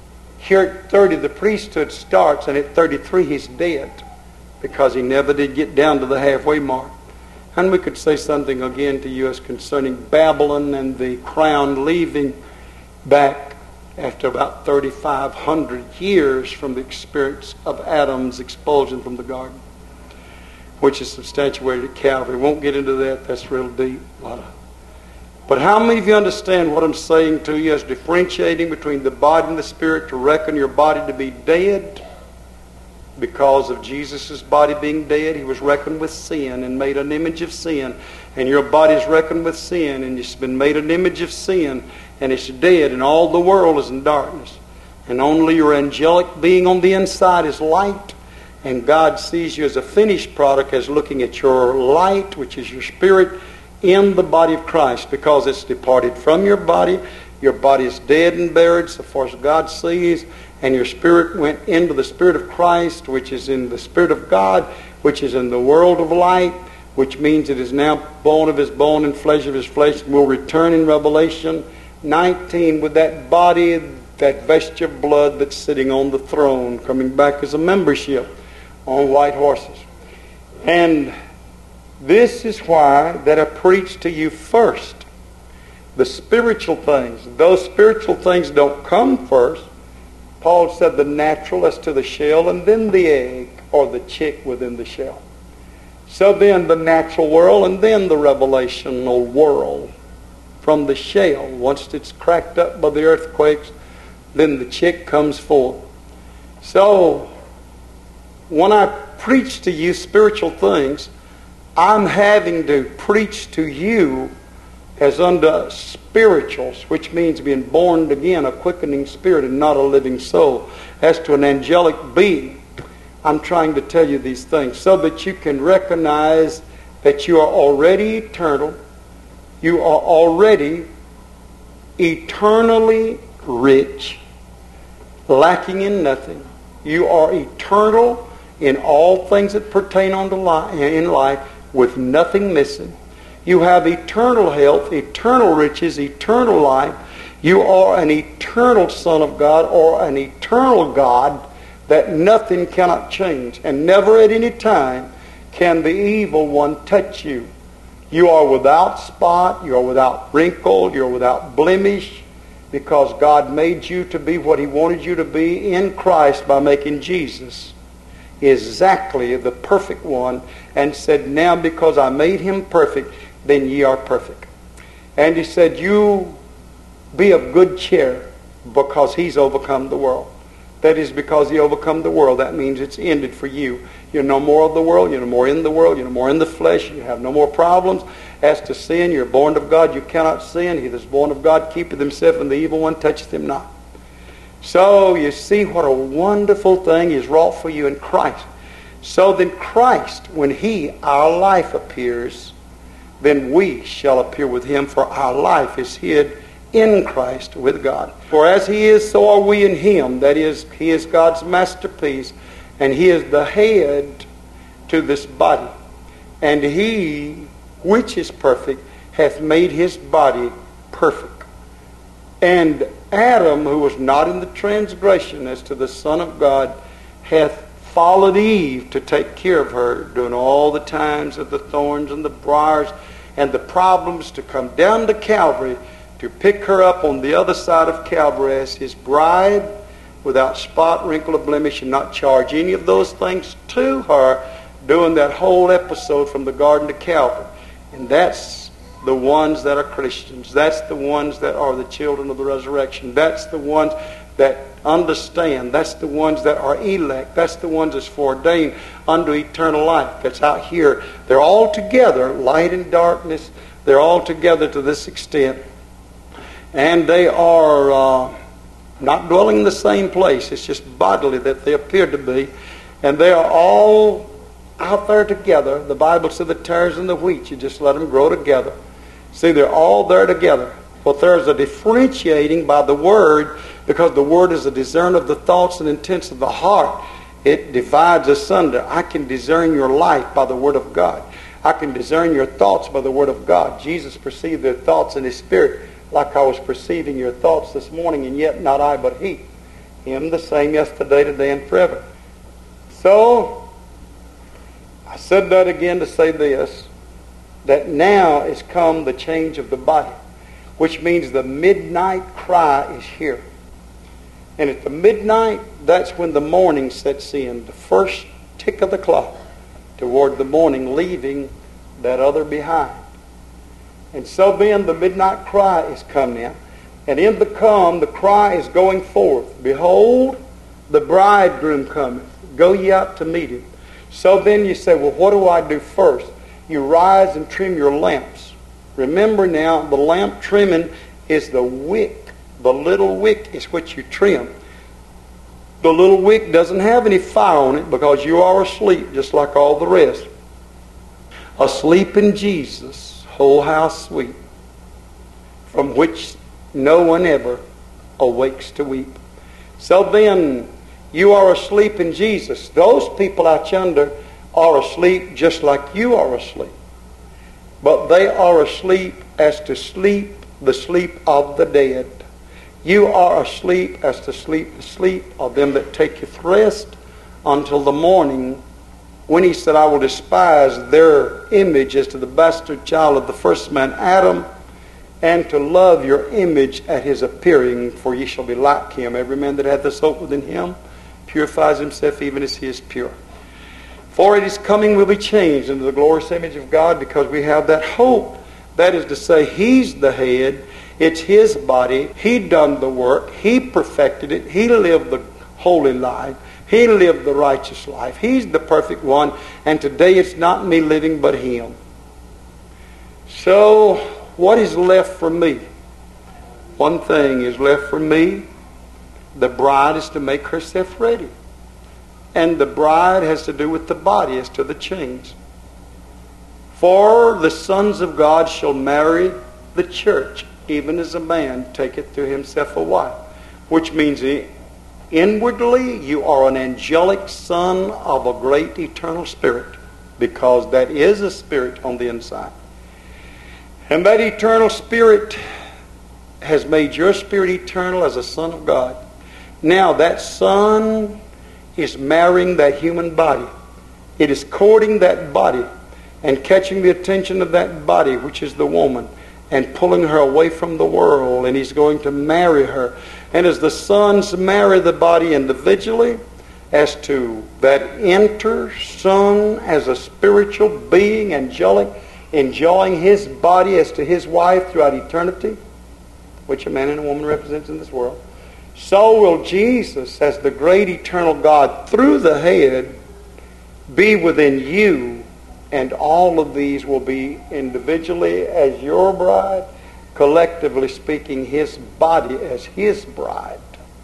[SPEAKER 1] Here at thirty, the priesthood starts, and at thirty-three, he's dead because he never did get down to the halfway mark. And we could say something again to you as concerning Babylon and the crown leaving back after about thirty-five hundred years from the experience of Adam's expulsion from the garden, which is substantiated at Calvary. Won't get into that. That's real deep. A lot of But how many of you understand what I'm saying to you as differentiating between the body and the spirit, to reckon your body to be dead because of Jesus' body being dead? He was reckoned with sin and made an image of sin. And your body is reckoned with sin, and it's been made an image of sin, and it's dead, and all the world is in darkness. And only your angelic being on the inside is light. And God sees you as a finished product, as looking at your light, which is your spirit, in the body of Christ, because it's departed from your body. Your body is dead and buried so far as God sees, and your spirit went into the Spirit of Christ, which is in the Spirit of God, which is in the world of light, which means it is now bone of his bone and flesh of his flesh, and will return in Revelation nineteen with that body, that vesture of blood that's sitting on the throne, coming back as a membership on white horses. And this is why that I preach to you first the spiritual things. Those spiritual things don't come first. Paul said the natural as to the shell, and then the egg or the chick within the shell. So then the natural world, and then the revelational world from the shell. Once it's cracked up by the earthquakes, then the chick comes forth. So when I preach to you spiritual things, I'm having to preach to you as unto spirituals, which means being born again, a quickening spirit and not a living soul. As to an angelic being, I'm trying to tell you these things so that you can recognize that you are already eternal. You are already eternally rich, lacking in nothing. You are eternal in all things that pertain unto life, in life, with nothing missing. You have eternal health, eternal riches, eternal life. You are an eternal Son of God, or an eternal God that nothing cannot change. And never at any time can the evil one touch you. You are without spot, you are without wrinkle, you are without blemish, because God made you to be what he wanted you to be in Christ by making Jesus exactly the perfect one, and said, now because I made him perfect, then ye are perfect. And he said, you be of good cheer, because he's overcome the world. That is, because he overcome the world, that means it's ended for you. You're no more of the world, you're no more in the world, you're no more in the flesh, you have no more problems. As to sin, you're born of God, you cannot sin. He that's born of God keepeth himself, and the evil one toucheth him not. So you see what a wonderful thing is wrought for you in Christ. So then Christ, when he, our life, appears, then we shall appear with him, for our life is hid in Christ with God. For as he is, so are we in him. That is, he is God's masterpiece, and he is the head to this body. And he, which is perfect, hath made his body perfect. And Adam, who was not in the transgression as to the Son of God, hath followed Eve to take care of her during all the times of the thorns and the briars and the problems, to come down to Calvary to pick her up on the other side of Calvary as his bride, without spot, wrinkle, or blemish, and not charge any of those things to her during that whole episode from the garden to Calvary. And that's the ones that are Christians. That's the ones that are the children of the resurrection. That's the ones that understand. That's the ones that are elect. That's the ones that's foreordained unto eternal life. That's out here. They're all together, light and darkness. They're all together to this extent. And they are uh, not dwelling in the same place. It's just bodily that they appear to be. And they are all out there together. The Bible says the tares and the wheat, you just let them grow together. See, they're all there together. But there's a differentiating by the Word, because the Word is a discerner of the thoughts and intents of the heart. It divides asunder. I can discern your life by the Word of God. I can discern your thoughts by the Word of God. Jesus perceived their thoughts in his spirit, like I was perceiving your thoughts this morning, and yet not I but he. Him the same yesterday, today, and forever. So, I said that again to say this, that now is come the change of the body, which means the midnight cry is here. And at the midnight, that's when the morning sets in, the first tick of the clock toward the morning, leaving that other behind. And so then the midnight cry is come now. And in the come, the cry is going forth. Behold, the bridegroom cometh. Go ye out to meet him. So then you say, well, what do I do first? You rise and trim your lamps. Remember now, the lamp trimming is the wick. The little wick is what you trim. The little wick doesn't have any fire on it because you are asleep just like all the rest. Asleep in Jesus, whole house sweet, from which no one ever awakes to weep. So then, you are asleep in Jesus. Those people out yonder are asleep just like you are asleep. But they are asleep as to sleep, the sleep of the dead. You are asleep as to sleep, the sleep of them that taketh rest until the morning, when he said, I will despise their image as to the bastard child of the first man, Adam, and to love your image at his appearing, for ye shall be like him. Every man that hath this hope within him purifies himself even as he is pure. For at his coming will be changed into the glorious image of God, because we have that hope. That is to say, he's the head. It's his body. He done the work. He perfected it. He lived the holy life. He lived the righteous life. He's the perfect one. And today it's not me living, but him. So, what is left for me? One thing is left for me. The bride is to make herself ready. And the bride has to do with the body as to the change. For the sons of God shall marry the church, even as a man taketh to himself a wife. Which means inwardly you are an angelic son of a great eternal spirit, because that is a spirit on the inside. And that eternal spirit has made your spirit eternal as a son of God. Now that son is marrying that human body. It is courting that body and catching the attention of that body, which is the woman, and pulling her away from the world, and he's going to marry her. And as the sons marry the body individually, as to that inner son as a spiritual being, angelic, enjoying his body as to his wife throughout eternity, which a man and a woman represents in this world, so will Jesus, as the great eternal God, through the head, be within you, and all of these will be individually as your bride, collectively speaking, his body as his bride,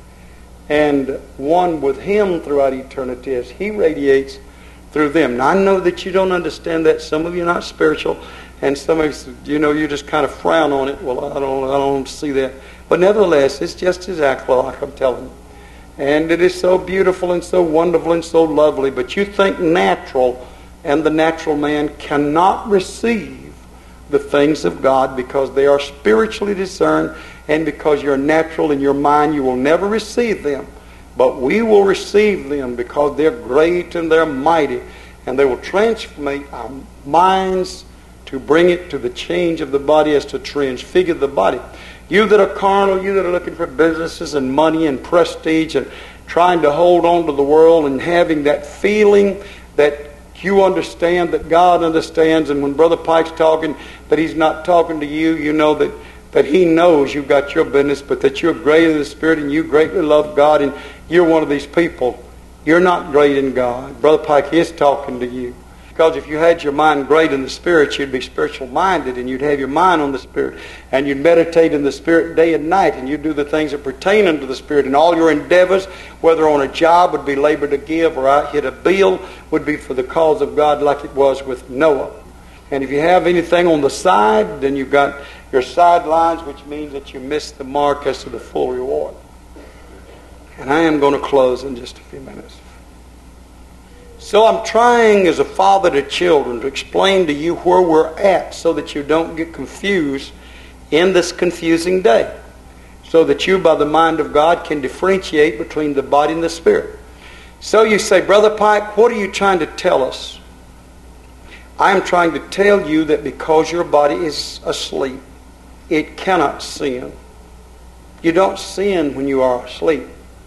[SPEAKER 1] and one with him throughout eternity as he radiates through them. Now, I know that you don't understand that. Some of you are not spiritual, and some of you, you know, you just kind of frown on it. Well, I don't, I don't see that. But nevertheless, it's just exactly like I'm telling you. And it is so beautiful and so wonderful and so lovely. But you think natural, and the natural man cannot receive the things of God because they are spiritually discerned, and because you're natural in your mind, you will never receive them. But we will receive them because they're great and they're mighty, and they will transform our minds to bring it to the change of the body as to transfigure the body. You that are carnal, you that are looking for businesses and money and prestige and trying to hold on to the world and having that feeling that you understand, that God understands, and when Brother Pike's talking, that he's not talking to you, you know that, that he knows you've got your business, but that you're great in the Spirit and you greatly love God, and you're one of these people. You're not great in God. Brother Pike is talking to you. Because if you had your mind great in the Spirit, you'd be spiritual minded, and you'd have your mind on the Spirit, and you'd meditate in the Spirit day and night, and you'd do the things that pertain unto the Spirit, and all your endeavors, whether on a job, would be labor to give, or out hit a bill, would be for the cause of God, like it was with Noah. And if you have anything on the side, then you've got your sidelines, which means that you miss the mark as to the full reward. And I am going to close in just a few minutes. So I'm trying as a father to children to explain to you where we're at so that you don't get confused in this confusing day. so that you, by the mind of God, can differentiate between the body and the spirit. So you say, Brother Pike, what are you trying to tell us? I am trying to tell you that because your body is asleep, it cannot sin. You don't sin when you are asleep.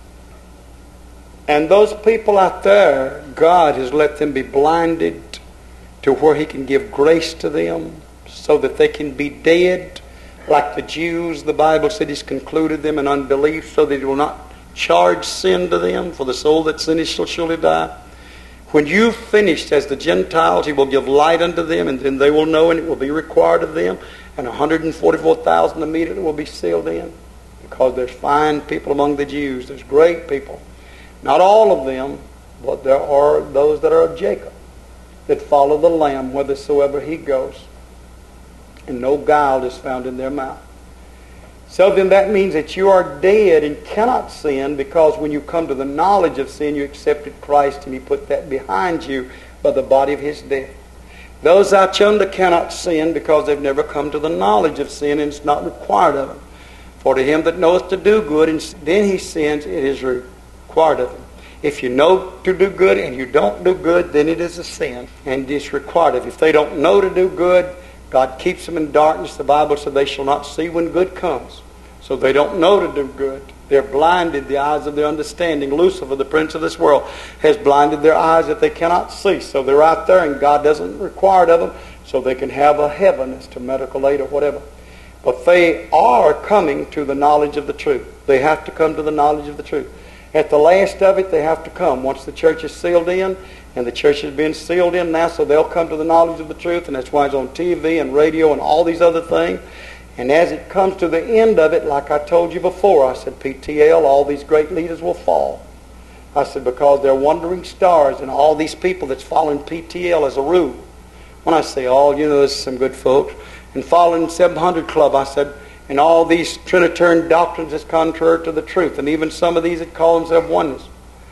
[SPEAKER 1] And those people out there, God has let them be blinded to where He can give grace to them so that they can be dead. Like the Jews, the Bible said He's concluded them in unbelief so that He will not charge sin to them, for the soul that sinneth shall surely die. When you've finished as the Gentiles, He will give light unto them, and then they will know, and it will be required of them. And one hundred forty-four thousand immediately will be sealed in, because there's fine people among the Jews. There's great people. Not all of them, but there are those that are of Jacob, that follow the Lamb whithersoever He goes. And no guile is found in their mouth. So then that means that you are dead and cannot sin, because when you come to the knowledge of sin, you accepted Christ and He put that behind you by the body of His death. Those out yonder cannot sin because they've never come to the knowledge of sin, and it's not required of them. For to him that knoweth to do good, and then he sins, it is required of him. If you know to do good and you don't do good, then it is a sin, and it's required of you. If they don't know to do good, God keeps them in darkness. The Bible said they shall not see when good comes. So they don't know to do good. They're blinded, the eyes of their understanding. Lucifer, the prince of this world, has blinded their eyes that they cannot see. So they're out there, and God doesn't require it of them, so they can have a heaven as to medical aid or whatever. But they are coming to the knowledge of the truth. They have to come to the knowledge of the truth. At the last of it, they have to come. Once the church is sealed in, and the church has been sealed in now, so they'll come to the knowledge of the truth, and that's why it's on T V and radio and all these other things. And as it comes to the end of it, like I told you before, I said, P T L, all these great leaders will fall. I said, because they're wandering stars, and all these people that's following P T L as a rule. When I say all, you know, there's some good folks. And following seven hundred Club, I said, and all these Trinitarian doctrines that's contrary to the truth, and even some of these that call themselves oneness.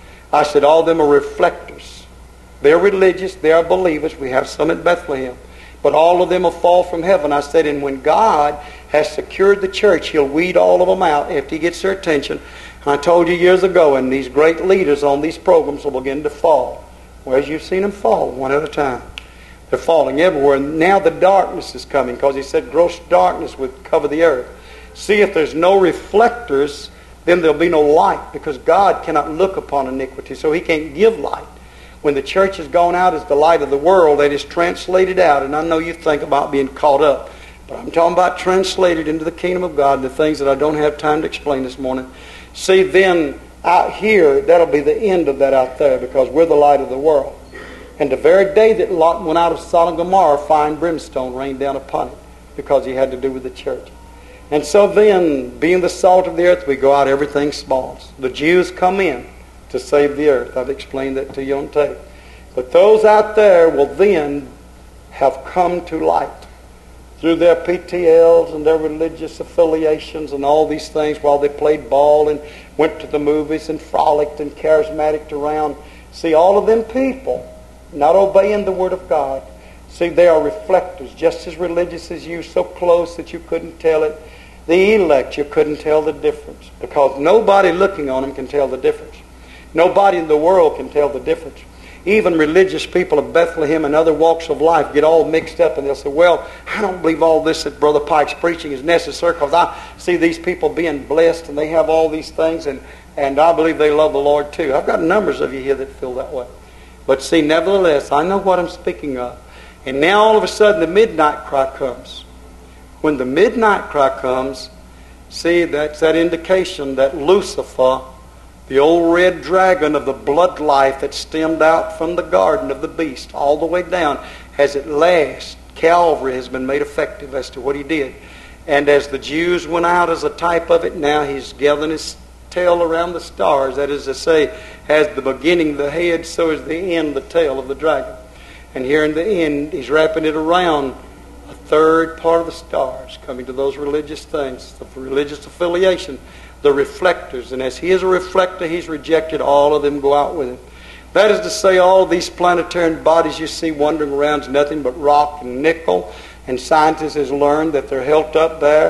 [SPEAKER 1] I said, all of them are reflectors. They're religious, they are believers. We have some at Bethlehem. But all of them will fall from heaven. I said, and when God has secured the church, He'll weed all of them out after He gets their attention. I told you years ago, and these great leaders on these programs will begin to fall. Whereas you've seen them fall one at a time. They're falling everywhere. And now the darkness is coming, because He said gross darkness would cover the earth. See, if there's no reflectors, then there'll be no light, because God cannot look upon iniquity, so He can't give light. When the church has gone out as the light of the world, that is translated out. And I know you think about being caught up, but I'm talking about translated into the kingdom of God, the things that I don't have time to explain this morning. See, then out here, that'll be the end of that out there, because we're the light of the world. And the very day that Lot went out of Sodom and Gomorrah, fire and brimstone rained down upon it, because he had to do with the church. And so then, being the salt of the earth, we go out, everything smalls. The Jews come in to save the earth. I've explained that to you on tape. But those out there will then have come to light through their P T Ls and their religious affiliations and all these things, while they played ball and went to the movies and frolicked and charismatic around. See, all of them people not obeying the Word of God. See, they are reflectors, just as religious as you, so close that you couldn't tell it. The elect, you couldn't tell the difference, because nobody looking on them can tell the difference. Nobody in the world can tell the difference. Even religious people of Bethlehem and other walks of life get all mixed up, and they'll say, well, I don't believe all this that Brother Pike's preaching is necessary, because I see these people being blessed and they have all these things, and, and I believe they love the Lord too. I've got numbers of you here that feel that way. But see, nevertheless, I know what I'm speaking of. And now all of a sudden the midnight cry comes. When the midnight cry comes, see, that's that indication that Lucifer, the old red dragon of the blood life that stemmed out from the garden of the beast all the way down, has at last, Calvary has been made effective as to what he did. And as the Jews went out as a type of it, now he's gathering his tail around the stars. That is to say, has the beginning the head, so is the end the tail of the dragon. And here in the end, he's wrapping it around a third part of the stars, coming to those religious things, the religious affiliation, the reflectors. And as he is a reflector, he's rejected. All of them go out with him. That is to say, all these planetary bodies you see wandering around is nothing but rock and nickel. And scientists has learned that they're held up there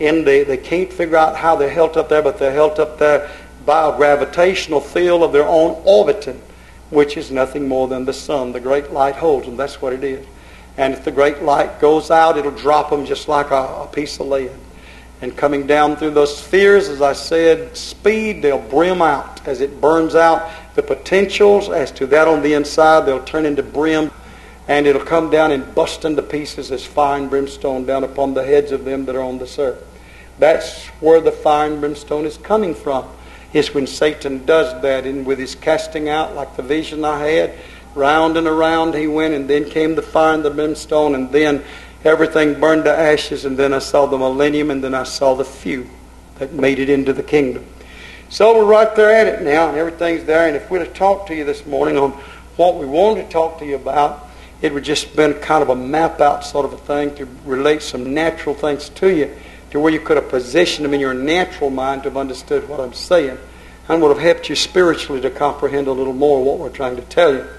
[SPEAKER 1] in the, they can't figure out how they're held up there, but they're held up there by a gravitational field of their own orbiting, which is nothing more than the sun. The great light holds them. That's what it is. And if the great light goes out, it'll drop them just like a, a piece of lead. And coming down through those spheres, as I said, speed, they'll brim out. As it burns out the potentials, as to that on the inside, they'll turn into brim. And it'll come down and bust into pieces as fire and brimstone down upon the heads of them that are on this earth. That's where the fire and brimstone is coming from. It's when Satan does that, and with his casting out, like the vision I had, round and around he went, and then came the fire and the brimstone, and then everything burned to ashes, and then I saw the millennium, and then I saw the few that made it into the kingdom. So we're right there at it now, and everything's there. And if we'd have talked to you this morning on what we wanted to talk to you about, it would just been kind of a map out sort of a thing to relate some natural things to you, to where you could have positioned them in your natural mind to have understood what I'm saying, and would have helped you spiritually to comprehend a little more what we're trying to tell you.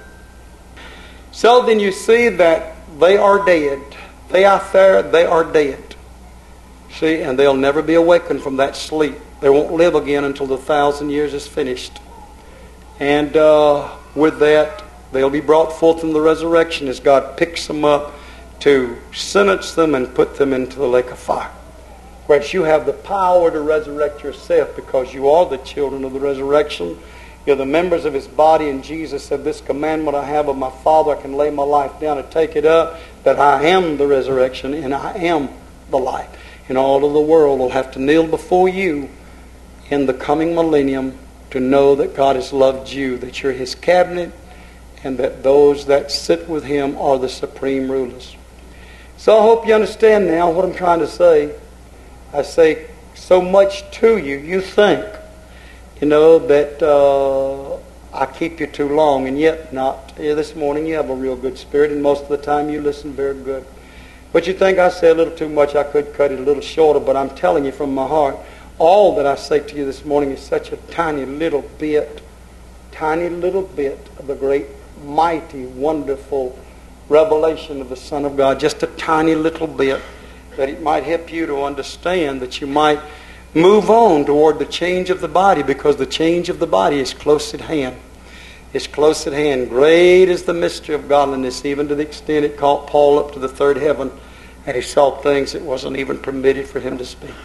[SPEAKER 1] So then you see that they are dead. They out there, they are dead. See, and they'll never be awakened from that sleep. They won't live again until the thousand years is finished. And uh, with that, they'll be brought forth in the resurrection as God picks them up to sentence them and put them into the lake of fire. Whereas you have the power to resurrect yourself because you are the children of the resurrection. You're the members of His body, and Jesus said, this commandment I have of my Father, I can lay my life down and take it up, that I am the resurrection and I am the life. And all of the world will have to kneel before you in the coming millennium to know that God has loved you, that you're His cabinet, and that those that sit with Him are the supreme rulers. So I hope you understand now what I'm trying to say. I say so much to you, you think, you know, that uh, I keep you too long, and yet not. Yeah, this morning you have a real good spirit, and most of the time you listen very good. But you think I say a little too much, I could cut it a little shorter, but I'm telling you from my heart, all that I say to you this morning is such a tiny little bit, tiny little bit of the great, mighty, wonderful revelation of the Son of God, just a tiny little bit, that it might help you to understand, that you might move on toward the change of the body, because the change of the body is close at hand. It's close at hand. Great is the mystery of godliness, even to the extent it caught Paul up to the third heaven, and he saw things that wasn't even permitted for him to speak.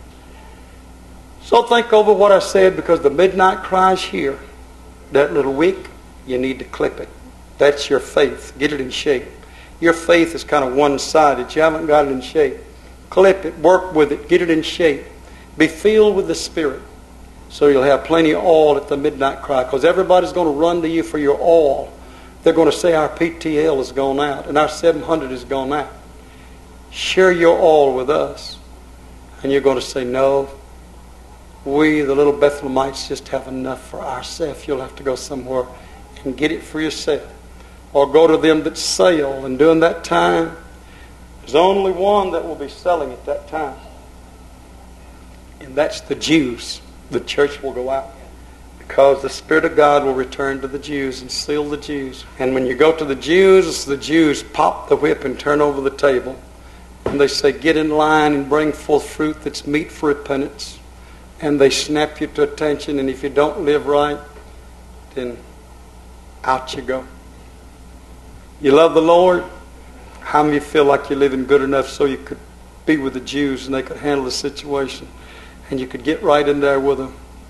[SPEAKER 1] So think over what I said, because the midnight cry is here. That little wick, you need to clip it. That's your faith. Get it in shape. Your faith is kind of one-sided. You haven't got it in shape. Clip it. Work with it. Get it in shape. Be filled with the Spirit, so you'll have plenty of oil at the midnight cry, because everybody's going to run to you for your oil. They're going to say our P T L has gone out and our seven hundred has gone out. Share your oil with us. And you're going to say, no, we, the little Bethlehemites, just have enough for ourselves. You'll have to go somewhere and get it for yourself. Or go to them that sell. And during that time, there's only one that will be selling at that time. And that's the Jews. The church will go out, because the Spirit of God will return to the Jews and seal the Jews. And when you go to the Jews, the Jews pop the whip and turn over the table. And they say, get in line and bring forth fruit that's meet for repentance. And they snap you to attention, and if you don't live right, then out you go. You love the Lord? How many feel like you're living good enough so you could be with the Jews and they could handle the situation and you could get right in there with them?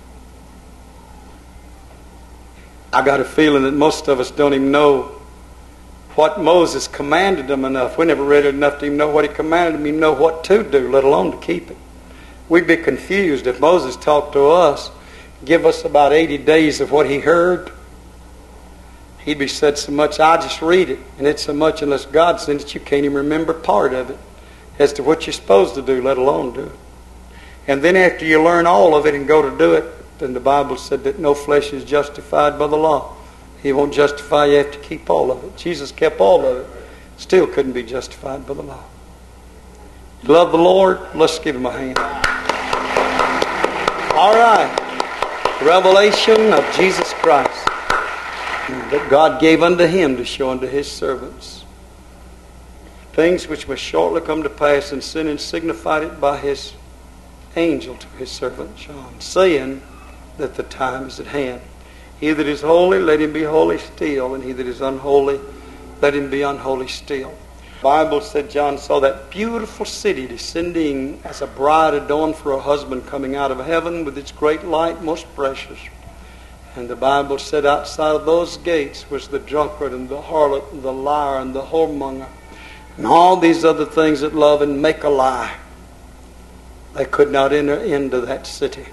[SPEAKER 1] I got a feeling that most of us don't even know what Moses commanded them enough. We never read it enough to even know what he commanded them, even know what to do, let alone to keep it. We'd be confused if Moses talked to us, give us about eighty days of what he heard. He'd be said so much, I just read it, and it's so much unless God sends it, you can't even remember part of it as to what you're supposed to do, let alone do it. And then after you learn all of it and go to do it, then the Bible said that no flesh is justified by the law. He won't justify, you have to keep all of it. Jesus kept all of it, still couldn't be justified by the law. You love the Lord? Let's give Him a hand. All right. Revelation of Jesus Christ that God gave unto Him to show unto His servants. Things which must shortly come to pass, and sin signified it by His angel to his servant John, saying that the time is at hand. He that is holy, let him be holy still, and he that is unholy, let him be unholy still. The Bible said John saw that beautiful city descending as a bride adorned for a husband, coming out of heaven with its great light most precious. And the Bible said outside of those gates was the drunkard and the harlot and the liar and the whoremonger and all these other things that love and make a lie. They could not enter into that city.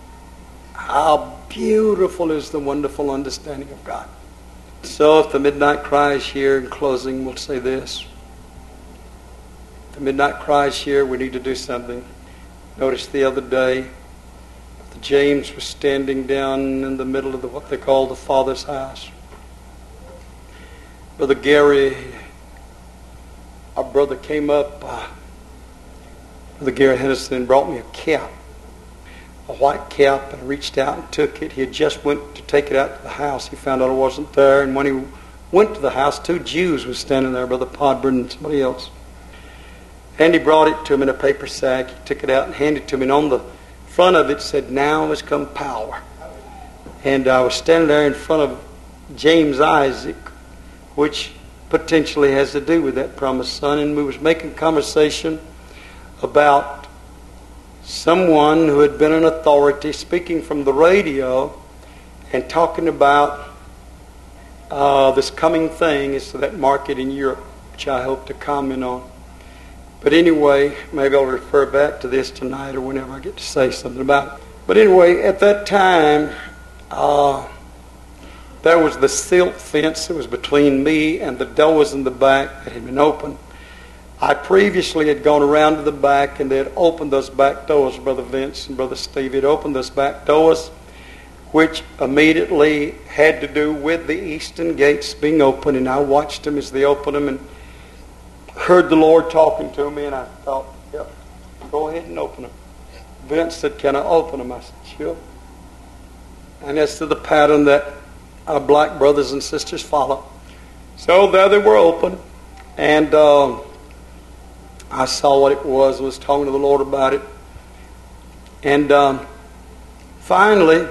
[SPEAKER 1] How beautiful is the wonderful understanding of God. So if the midnight cry is here, in closing, we'll say this. If the midnight cry is here, we need to do something. Notice the other day, James was standing down in the middle of the, what they call the Father's house. Brother Gary, our brother came up, uh, Brother Gary Henderson, and brought me a cap, a white cap, and I reached out and took it. He had just went to take it out to the house. He found out I wasn't there, and when he went to the house, two Jews were standing there, Brother Podburn and somebody else. And he brought it to him in a paper sack. He took it out and handed it to me, and on the front of it said, "Now has come power." And I was standing there in front of James Isaac, which potentially has to do with that promised son, and we was making conversation about someone who had been an authority speaking from the radio and talking about uh, this coming thing is to that market in Europe, which I hope to comment on. But anyway, maybe I'll refer back to this tonight or whenever I get to say something about it. But anyway, at that time, uh, there was the silt fence that was between me and the doors in the back that had been opened. I previously had gone around to the back and they had opened those back doors, Brother Vince and Brother Steve had opened those back doors, which immediately had to do with the eastern gates being open, and I watched them as they opened them and heard the Lord talking to me, and I thought, yep, go ahead and open them. Vince said, "Can I open them?" I said, "Sure." And as to the pattern that our black brothers and sisters follow. So there they were open, and um, I saw what it was and was talking to the Lord about it. And um, finally,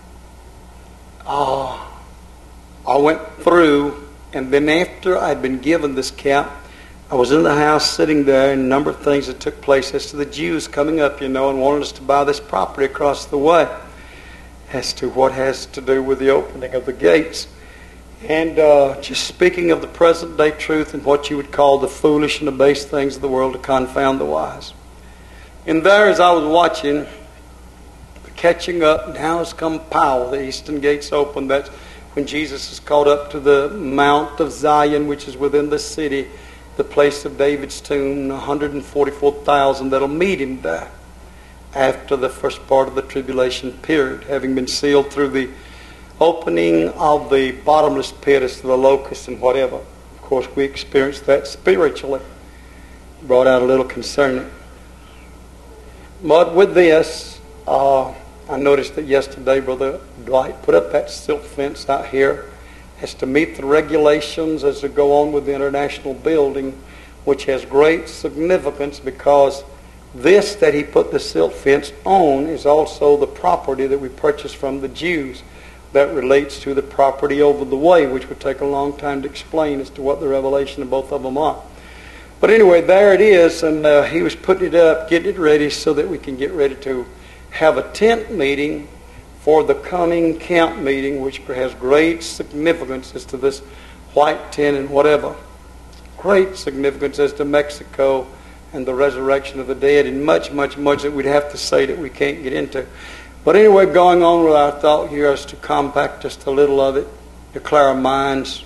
[SPEAKER 1] uh, I went through, and then after I'd been given this cap, I was in the house sitting there, and a number of things that took place as to the Jews coming up, you know, and wanted us to buy this property across the way, as to what has to do with the opening of the gates. And uh, just speaking of the present day truth and what you would call the foolish and the base things of the world to confound the wise. And there, as I was watching, the catching up, now has come power. The eastern gates open. That's when Jesus is caught up to the Mount of Zion, which is within the city, the place of David's tomb, one hundred forty-four thousand that'll meet him there after the first part of the tribulation period, having been sealed through the opening of the bottomless pit as to the locusts and whatever. Of course, we experienced that spiritually. Brought out a little concerning. But with this, uh, I noticed that yesterday Brother Dwight put up that silk fence out here as to meet the regulations as to go on with the international building, which has great significance because this that he put the silk fence on is also the property that we purchased from the Jews. That relates to the property over the way, which would take a long time to explain as to what the revelation of both of them are. But anyway, there it is, and uh, he was putting it up, getting it ready so that we can get ready to have a tent meeting for the coming camp meeting, which has great significance as to this white tent and whatever. Great significance as to Mexico and the resurrection of the dead, and much, much, much that we'd have to say that we can't get into. But anyway, going on with our thought here is to compact just a little of it, declare our minds.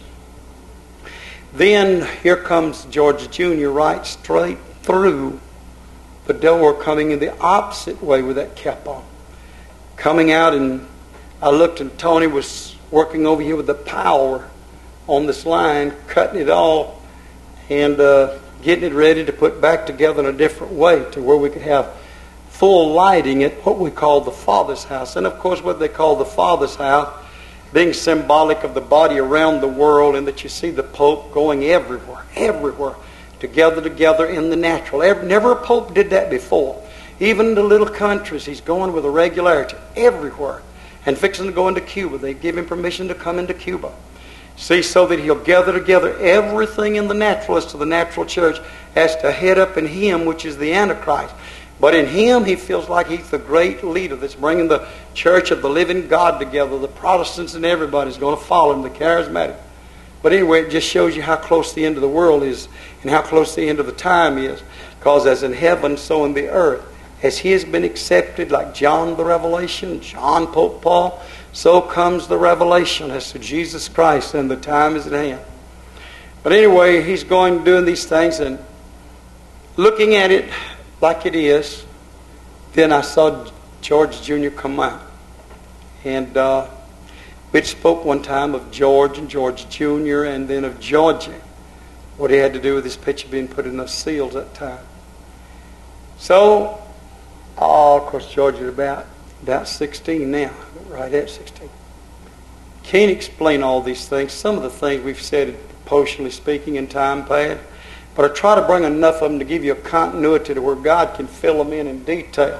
[SPEAKER 1] Then here comes George Junior right straight through the door, coming in the opposite way with that cap on. Coming out, and I looked, and Tony was working over here with the power on this line, cutting it all and uh, getting it ready to put back together in a different way to where we could have full lighting at what we call the Father's house. And of course what they call the Father's house being symbolic of the body around the world, and that you see the Pope going everywhere, everywhere, together, together in the natural. Never a Pope did that before. Even the little countries, he's going with a regularity everywhere. And fixing to go into Cuba. They give him permission to come into Cuba. See, so that he'll gather together everything in the natural as to the natural church as to head up in him, which is the Antichrist. But in him, he feels like he's the great leader that's bringing the church of the living God together. The Protestants and everybody's going to follow him, the charismatic. But anyway, it just shows you how close the end of the world is and how close the end of the time is. Because as in heaven, so in the earth. As he has been accepted, like John the Revelation, John Pope Paul, so comes the revelation as to Jesus Christ, and the time is at hand. But anyway, he's going doing these things and looking at it like it is. Then I saw George Junior come out. And uh, we'd spoke one time of George and George Junior and then of Georgia. What he had to do with his picture being put in those seals that time. So, oh, of course, George is about, about sixteen now. Right at sixteen. Can't explain all these things. Some of the things we've said, proportionally speaking, in time past. But I try to bring enough of them to give you a continuity to where God can fill them in in detail.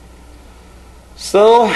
[SPEAKER 1] So,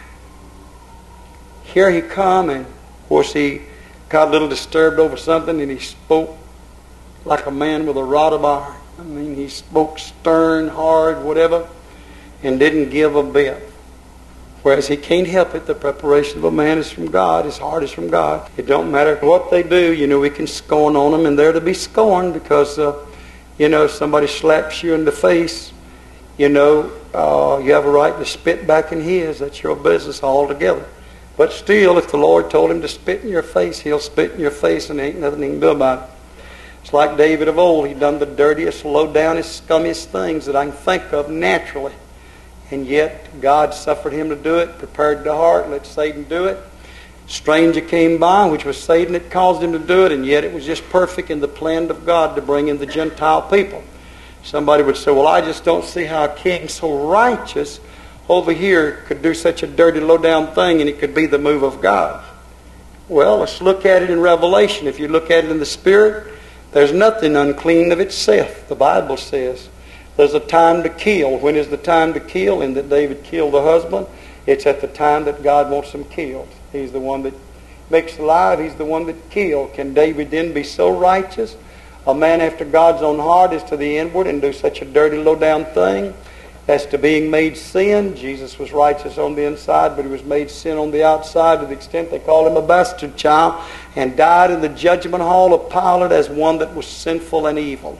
[SPEAKER 1] here he come, and of course he got a little disturbed over something, and he spoke like a man with a rod of iron. I mean, he spoke stern, hard, whatever, and didn't give a bit. Whereas he can't help it. The preparation of a man is from God. His heart is from God. It don't matter what they do. You know, we can scorn on them, and they're to be scorned because, uh, you know, if somebody slaps you in the face, you know, uh, you have a right to spit back in his. That's your business altogether. But still, if the Lord told him to spit in your face, he'll spit in your face, and there ain't nothing he can do about it. It's like David of old. He done the dirtiest, low-downest, scummiest things that I can think of naturally. And yet, God suffered him to do it, prepared the heart, let Satan do it. Stranger came by, which was Satan that caused him to do it, and yet it was just perfect in the plan of God to bring in the Gentile people. Somebody would say, well, I just don't see how a king so righteous over here could do such a dirty, low-down thing, and it could be the move of God. Well, let's look at it in Revelation. If you look at it in the Spirit, there's nothing unclean of itself, the Bible says. There's a time to kill. When is the time to kill? And that David killed the husband. It's at the time that God wants him killed. He's the one that makes alive. He's the one that killed. Can David then be so righteous, a man after God's own heart, as to the inward, and do such a dirty, low-down thing as to being made sin? Jesus was righteous on the inside, but he was made sin on the outside to the extent they called him a bastard child, and died in the judgment hall of Pilate as one that was sinful and evil.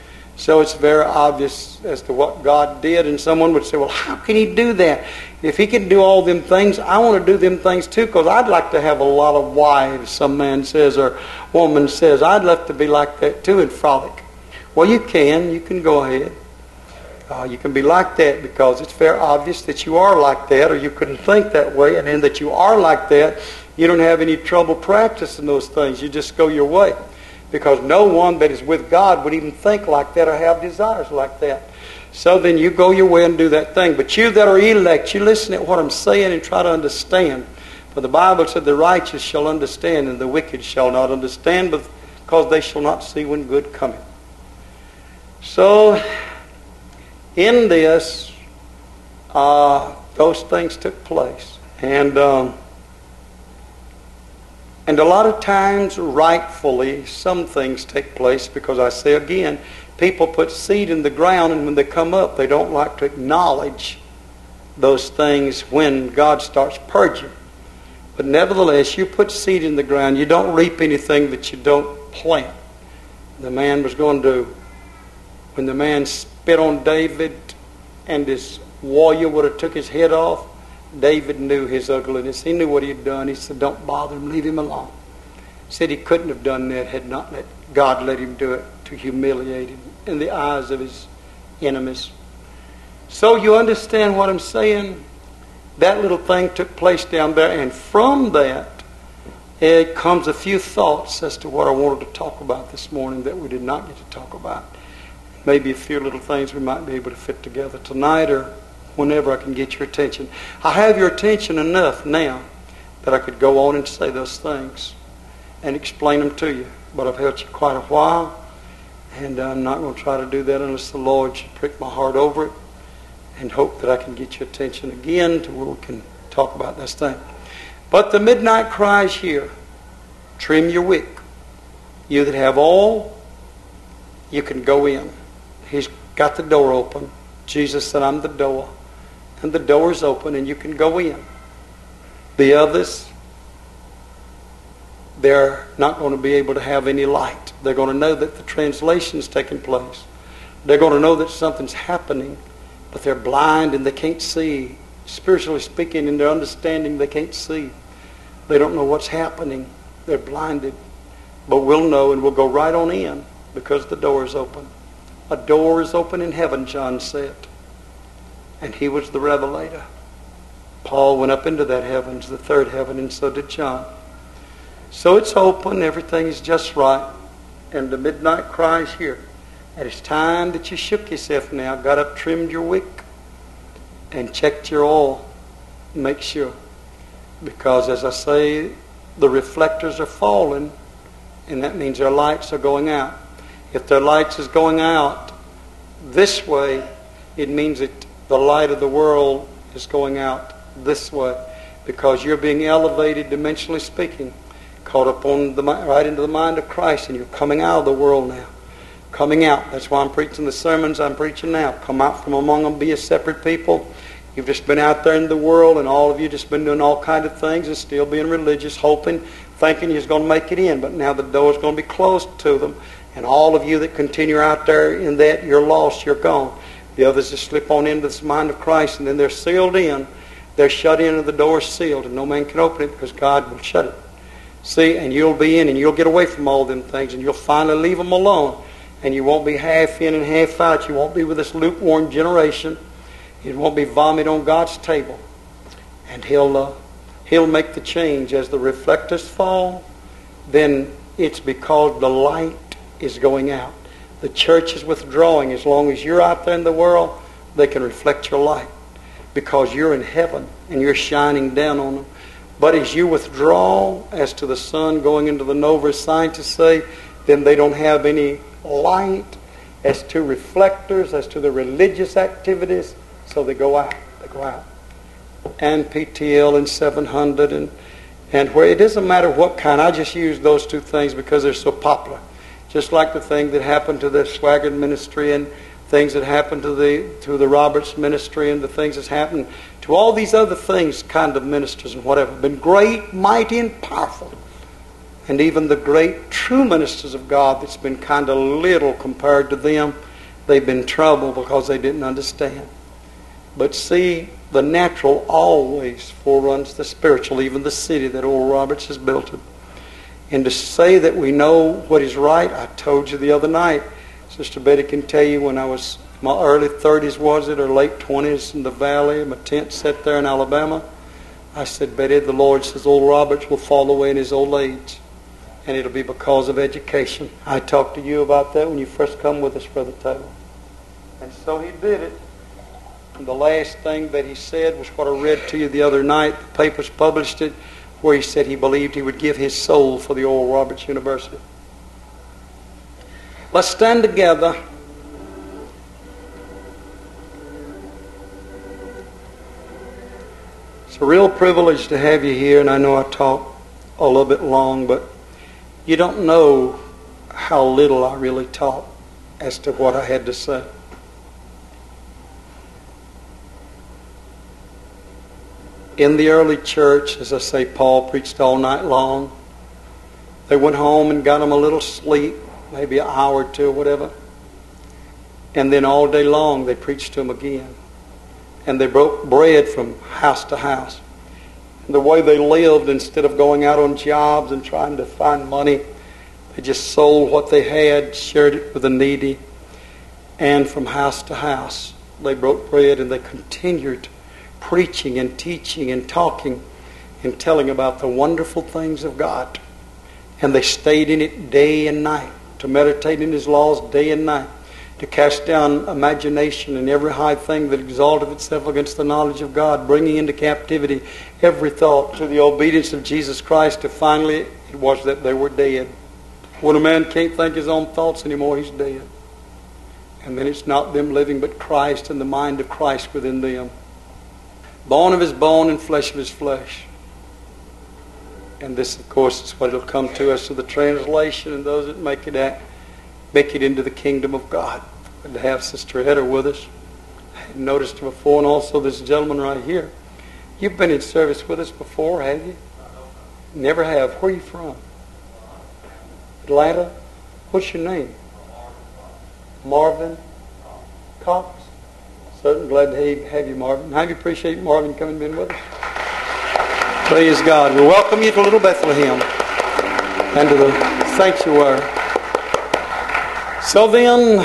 [SPEAKER 1] So it's very obvious as to what God did. And someone would say, well, how can he do that? If he can do all them things, I want to do them things too, because I'd like to have a lot of wives, some man says, or woman says. I'd love to be like that too and frolic. Well, you can. You can go ahead. Uh, you can be like that because it's very obvious that you are like that, or you couldn't think that way. And in that you are like that, you don't have any trouble practicing those things. You just go your way. Because no one that is with God would even think like that or have desires like that. So then you go your way and do that thing. But you that are elect, you listen at what I'm saying and try to understand. For the Bible said the righteous shall understand and the wicked shall not understand, because they shall not see when good cometh. So in this, uh, those things took place. And... Um, And a lot of times, rightfully, some things take place because I say again, people put seed in the ground, and when they come up, they don't like to acknowledge those things when God starts purging. But nevertheless, you put seed in the ground, you don't reap anything that you don't plant. The man was going to, when the man spit on David and his warrior would have took his head off, David knew his ugliness. He knew what he had done. He said, don't bother him, leave him alone. He said he couldn't have done that had not let God let him do it to humiliate him in the eyes of his enemies. So you understand what I'm saying? That little thing took place down there, and from that it comes a few thoughts as to what I wanted to talk about this morning that we did not get to talk about. Maybe a few little things we might be able to fit together tonight or whenever I can get your attention. I have your attention enough now that I could go on and say those things and explain them to you. But I've held you quite a while, and I'm not going to try to do that unless the Lord should prick my heart over it. and hope that I can get your attention again to where we can talk about this thing. But the midnight cry is here. Trim your wick. You that have oil, you can go in. He's got the door open. Jesus said, I'm the door. And the door is open and you can go in. The others, they're not going to be able to have any light. They're going to know that the translation is taking place. They're going to know that something's happening, but they're blind and they can't see. Spiritually speaking, in their understanding, they can't see. They don't know what's happening. They're blinded. But we'll know and we'll go right on in because the door is open. A door is open in heaven, John said. And he was the revelator. Paul went up into that heavens, the third heaven, and so did John. So it's open, everything is just right, and the midnight cry is here. And it's time that you shook yourself now, got up, trimmed your wick, and checked your oil. Make sure. Because as I say, the reflectors are falling, and that means their lights are going out. If their lights is going out this way, it means that the light of the world is going out this way, because you're being elevated, dimensionally speaking, caught up on the right into the mind of Christ, and you're coming out of the world now. Coming out. That's why I'm preaching the sermons I'm preaching now. Come out from among them, be a separate people. You've just been out there in the world, and all of you just been doing all kind of things and still being religious, hoping, thinking you're going to make it in. But now the door's going to be closed to them, and all of you that continue out there in that, you're lost, you're gone. The others just slip on into this mind of Christ, and then they're sealed in. They're shut in, and the door's sealed, and no man can open it because God will shut it. See, and you'll be in, and you'll get away from all them things, and you'll finally leave them alone. And you won't be half in and half out. You won't be with this lukewarm generation. It won't be vomit on God's table. And He'll uh, He'll make the change. As the reflectors fall, then it's because the light is going out. The church is withdrawing. As long as you're out there in the world, they can reflect your light, because you're in heaven and you're shining down on them. But as you withdraw, as to the sun going into the nova, as scientists say, then they don't have any light as to reflectors, as to the religious activities, so they go out. They go out. And P T L and seven hundred and and where it doesn't matter what kind. I just use those two things because they're so popular. Just like the thing that happened to the Swaggart ministry and things that happened to the to the Roberts ministry and the things that's happened to all these other things, kind of ministers and whatever, been great, mighty, and powerful. And even the great true ministers of God that's been kind of little compared to them, they've been in trouble because they didn't understand. But see, the natural always foreruns the spiritual, even the city that Oral Roberts has built it. And to say that we know what is right, I told you the other night, Sister Betty can tell you when I was in my early thirties, was it, or late twenties in the valley, my tent set there in Alabama, I said, Betty, the Lord says Oral Roberts will fall away in his old age. And it'll be because of education. I talked to you about that when you first come with us, Brother Taylor. And so he did it. And the last thing that he said was what I read to you the other night. The papers published it, where he said he believed he would give his soul for the Oral Roberts University. Let's stand together. It's a real privilege to have you here, and I know I talk a little bit long, but you don't know how little I really taught as to what I had to say. In the early church, as I say, Paul preached all night long. They went home and got them a little sleep, maybe an hour or two or whatever. And then all day long they preached to them again. And they broke bread from house to house. The way they lived, instead of going out on jobs and trying to find money, they just sold what they had, shared it with the needy, and from house to house they broke bread, and they continued preaching and teaching and talking and telling about the wonderful things of God. And they stayed in it day and night, to meditate in His laws day and night, to cast down imagination and every high thing that exalted itself against the knowledge of God, bringing into captivity every thought to the obedience of Jesus Christ, to finally it was that they were dead. When a man can't think his own thoughts anymore, he's dead. And then it's not them living, but Christ and the mind of Christ within them. Bone of his bone and flesh of his flesh. And this, of course, is what it'll come to us through the translation and those that make it act, make it into the kingdom of God. Good to have Sister Etta with us. I hadn't noticed her before, and also this gentleman right here. You've been in service with us before, have you? Never have. Where are you from? Atlanta? What's your name? Marvin Cox. So I'm glad to have you, Marvin. How do you appreciate Marvin coming and being with us? Praise God. We welcome you to Little Bethlehem and to the sanctuary. So then,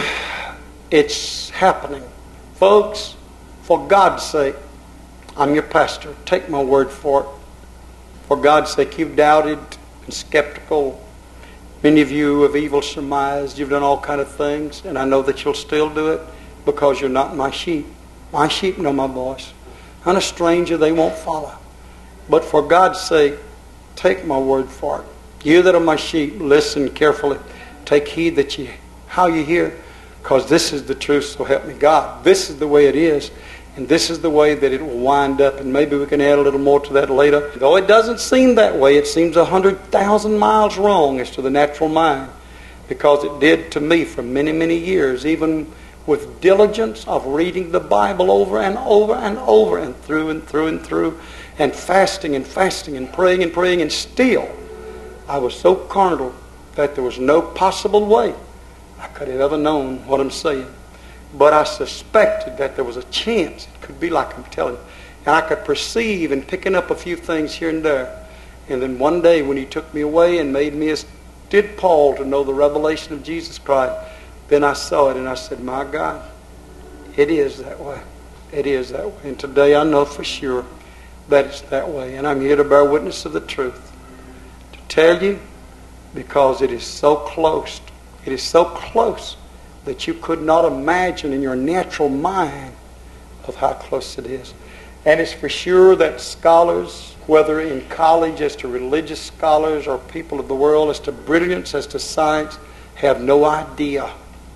[SPEAKER 1] it's happening. Folks, for God's sake, I'm your pastor. Take my word for it. For God's sake, you've doubted and skeptical. Many of you have evil surmised. You've done all kind of things, and I know that you'll still do it because you're not my sheep. My sheep know my voice. I'm a stranger, they won't follow. But for God's sake, take my word for it. You that are my sheep, listen carefully. Take heed that you how you hear, because this is the truth, so help me God. This is the way it is, and this is the way that it will wind up, and maybe we can add a little more to that later. Though it doesn't seem that way, it seems a hundred thousand miles wrong as to the natural mind, because it did to me for many, many years, even with diligence of reading the Bible over and over and over and through and through and through, and fasting and fasting and praying and praying, and still I was so carnal that there was no possible way I could have ever known what I'm saying. But I suspected that there was a chance it could be like I'm telling you. And I could perceive in picking up a few things here and there. And then one day when he took me away and made me as did Paul to know the revelation of Jesus Christ, then I saw it and I said, my God, it is that way. It is that way. And today I know for sure that it's that way. And I'm here to bear witness of the truth. To tell you, because it is so close. It is so close that you could not imagine in your natural mind of how close it is. And it's for sure that scholars, whether in college as to religious scholars or people of the world as to brilliance, as to science, have no idea,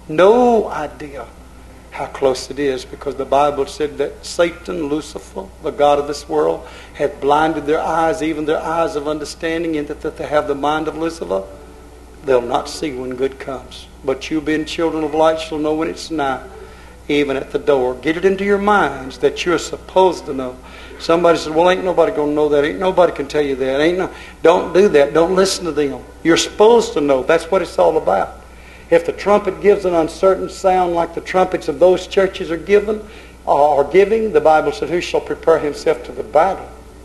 [SPEAKER 1] no idea how close it is, because the Bible said that Satan, Lucifer, the god of this world, had blinded their eyes, even their eyes of understanding, in that, that they have the mind of Lucifer. They'll not see when good comes. But you being children of light shall know when it's nigh, even at the door. Get it into your minds that you're supposed to know. Somebody says, well, ain't nobody going to know that. Ain't nobody can tell you that. Ain't no. Don't do that. Don't listen to them. You're supposed to know. That's what it's all about. If the trumpet gives an uncertain sound like the trumpets of those churches are given, or giving, the Bible said, who shall prepare himself to the battle?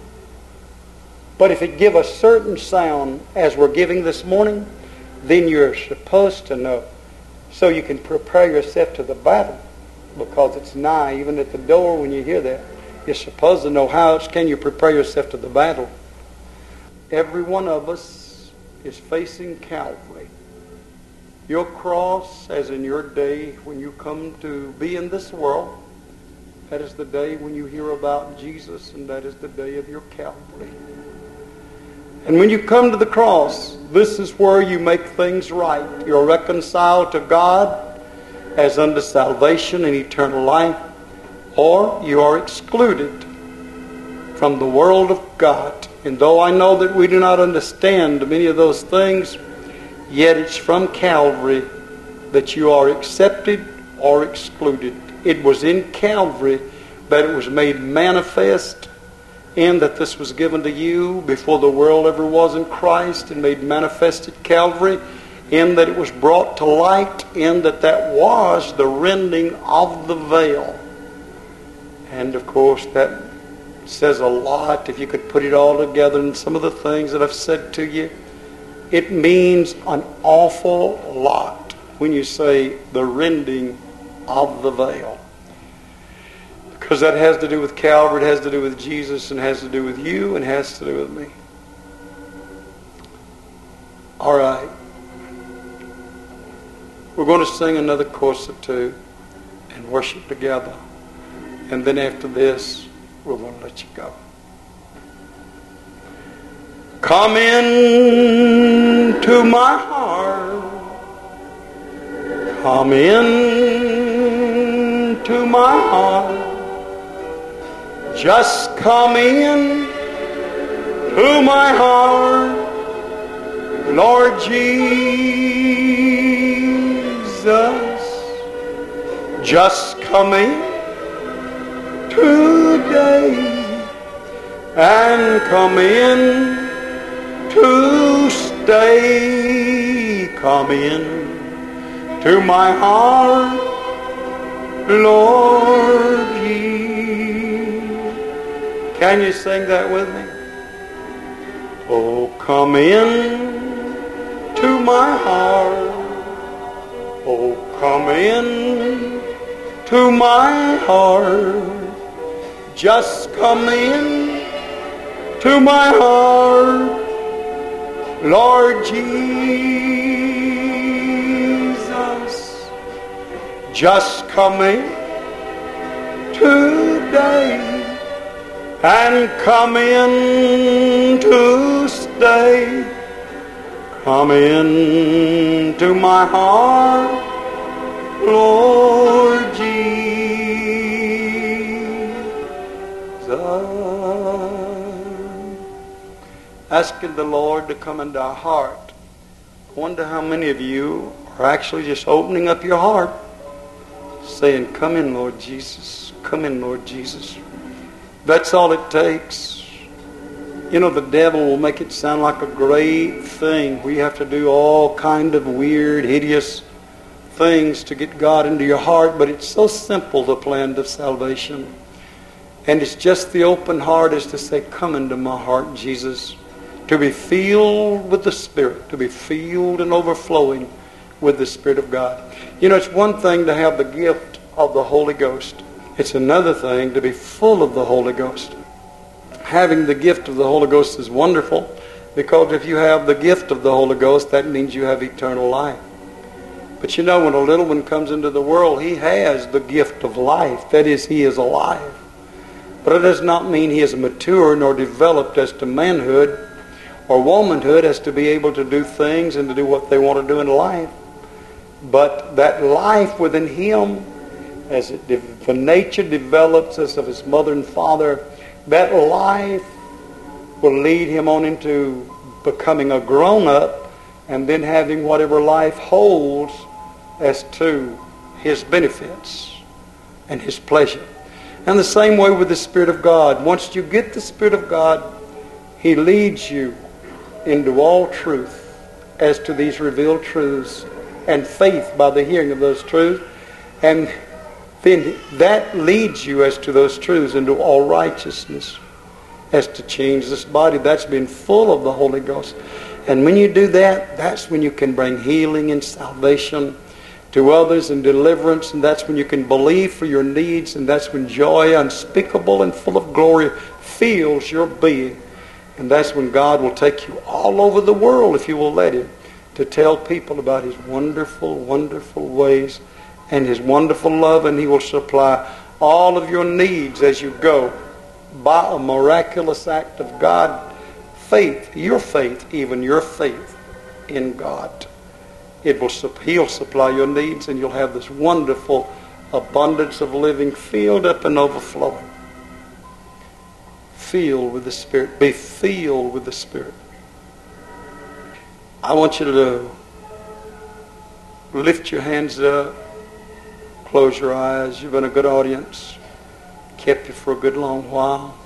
[SPEAKER 1] But if it give a certain sound as we're giving this morning, then you're supposed to know, so you can prepare yourself to the battle, because it's nigh, even at the door. When you hear that, you're supposed to know. How else can you prepare yourself to the battle? Every one of us is facing Calvary. Your cross, as in your day when you come to be in this world, that is the day when you hear about Jesus, and that is the day of your Calvary. And when you come to the cross, this is where you make things right. You're reconciled to God as unto salvation and eternal life, or you are excluded from the world of God. And though I know that we do not understand many of those things, yet it's from Calvary that you are accepted or excluded. It was in Calvary that it was made manifest, in that this was given to you before the world ever was in Christ, and made manifest at Calvary, in that it was brought to light, in that that was the rending of the veil. And of course that says a lot if you could put it all together, and some of the things that I've said to you, it means an awful lot when you say the rending of the veil. Because that has to do with Calvary, it has to do with Jesus, and has to do with you, and has to do with me. All right. We're going to sing another chorus or two and worship together. And then after this, we're going to let you go. Come in to my heart. Come in to my heart. Just come in to my heart, Lord Jesus. Just come in today and come in to stay. Come in to my heart, Lord Jesus. Can you sing that with me? Oh, come in to my heart. Oh, come in to my heart. Just come in to my heart, Lord Jesus. Just come in today and come in to stay. Come in to my heart, Lord Jesus. Asking the Lord to come into our heart. I wonder how many of you are actually just opening up your heart, saying, come in, Lord Jesus. Come in, Lord Jesus. That's all it takes. You know, the devil will make it sound like a great thing. We have to do all kind of weird, hideous things to get God into your heart, but it's so simple, the plan of salvation. And it's just the open heart is to say, come into my heart, Jesus. To be filled with the Spirit, to be filled and overflowing with the Spirit of God. You know, it's one thing to have the gift of the Holy Ghost. It's another thing to be full of the Holy Ghost. Having the gift of the Holy Ghost is wonderful, because if you have the gift of the Holy Ghost, that means you have eternal life. But you know, when a little one comes into the world, he has the gift of life. That is, he is alive. But it does not mean he is mature nor developed as to manhood or womanhood, as to be able to do things and to do what they want to do in life. But that life within him, as it, the nature develops as of his mother and father, that life will lead him on into becoming a grown-up and then having whatever life holds as to his benefits and his pleasure. And the same way with the Spirit of God. Once you get the Spirit of God, he leads you into all truth as to these revealed truths, and faith by the hearing of those truths. And then that leads you as to those truths into all righteousness, as to change this body. That's been full of the Holy Ghost. And when you do that, that's when you can bring healing and salvation to others and deliverance, and that's when you can believe for your needs, and that's when joy unspeakable and full of glory fills your being. And that's when God will take you all over the world, if you will let him, to tell people about his wonderful, wonderful ways and his wonderful love, and he will supply all of your needs as you go by a miraculous act of God. Faith, your faith, even your faith in God. It will, he'll supply your needs, and you'll have this wonderful abundance of living filled up and overflowing. Filled with the Spirit. Be filled with the Spirit. I want you to lift your hands up. Close your eyes. You've been a good audience. Kept you for a good long while.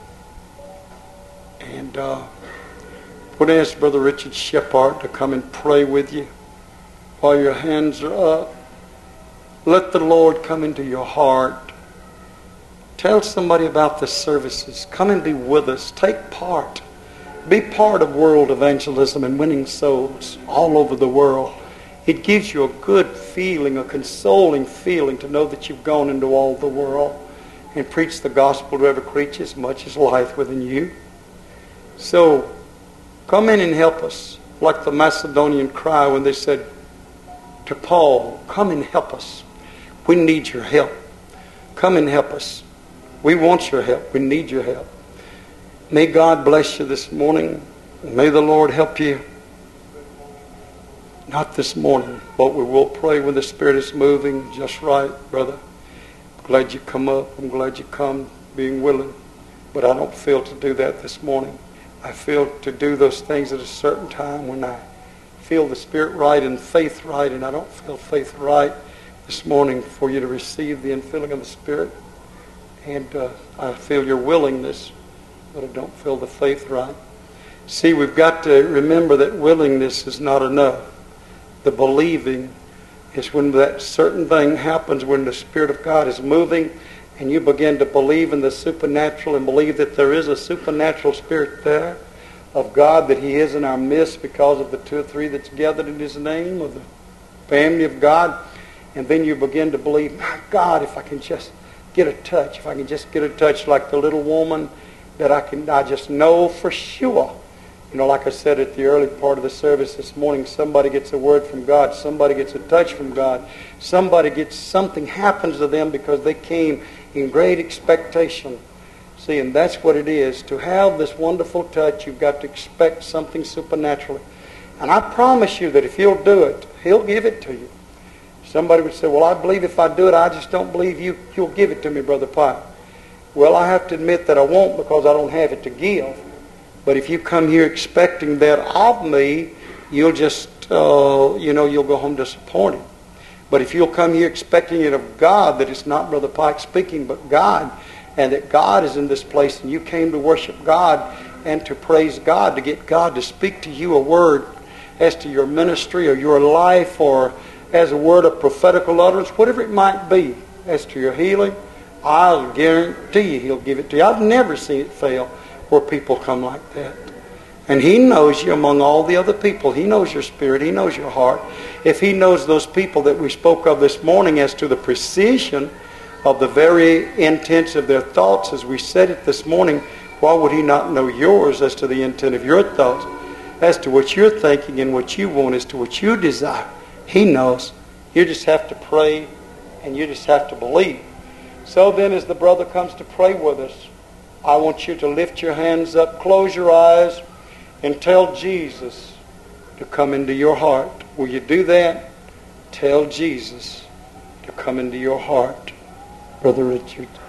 [SPEAKER 1] And uh, would ask Brother Richard Shepard to come and pray with you while your hands are up. Let the Lord come into your heart. Tell somebody about the services. Come and be with us. Take part. Be part of world evangelism and winning souls all over the world. It gives you a good feeling, a consoling feeling to know that you've gone into all the world and preached the gospel to every creature as much as life within you. So come in and help us, like the Macedonian cry when they said to Paul, come and help us. We need your help. Come and help us. We want your help. We need your help. May God bless you this morning. May the Lord help you. Not this morning, but we will pray when the Spirit is moving just right, brother. glad you come up. I'm glad you come being willing. But I don't feel to do that this morning. I feel to do those things at a certain time when I feel the Spirit right and faith right, and I don't feel faith right this morning for you to receive the infilling of the Spirit. And uh, I feel your willingness, but I don't feel the faith right. See, we've got to remember that willingness is not enough. The believing is when that certain thing happens, when the Spirit of God is moving and you begin to believe in the supernatural and believe that there is a supernatural Spirit there of God, that He is in our midst because of the two or three that's gathered in His name, of the family of God. And then you begin to believe, my God, if I can just get a touch, if I can just get a touch like the little woman, that I can, I just know for sure. You know, like I said at the early part of the service this morning, somebody gets a word from God, somebody gets a touch from God, somebody gets, something happens to them because they came in great expectation. See, and that's what it is. To have this wonderful touch, you've got to expect something supernaturally. And I promise you that if you'll do it, He'll give it to you. Somebody would say, well, I believe if I do it, I just don't believe you, you'll give it to me, Brother Pike. Well, I have to admit that I won't, because I don't have it to give. But if you come here expecting that of me, you'll just, uh, you know, you'll go home disappointed. But if you'll come here expecting it of God, that it's not Brother Pike speaking, but God, and that God is in this place, and you came to worship God and to praise God, to get God to speak to you a word as to your ministry or your life, or as a word of prophetical utterance, whatever it might be, as to your healing, I'll guarantee you He'll give it to you. I've never seen it fail where people come like that. And He knows you among all the other people. He knows your spirit. He knows your heart. If He knows those people that we spoke of this morning as to the precision of the very intents of their thoughts as we said it this morning, why would He not know yours as to the intent of your thoughts, as to what you're thinking and what you want, as to what you desire? He knows. You just have to pray, and you just have to believe. So then, as the brother comes to pray with us, I want you to lift your hands up, close your eyes, and tell Jesus to come into your heart. Will you do that? Tell Jesus to come into your heart. Brother Richard.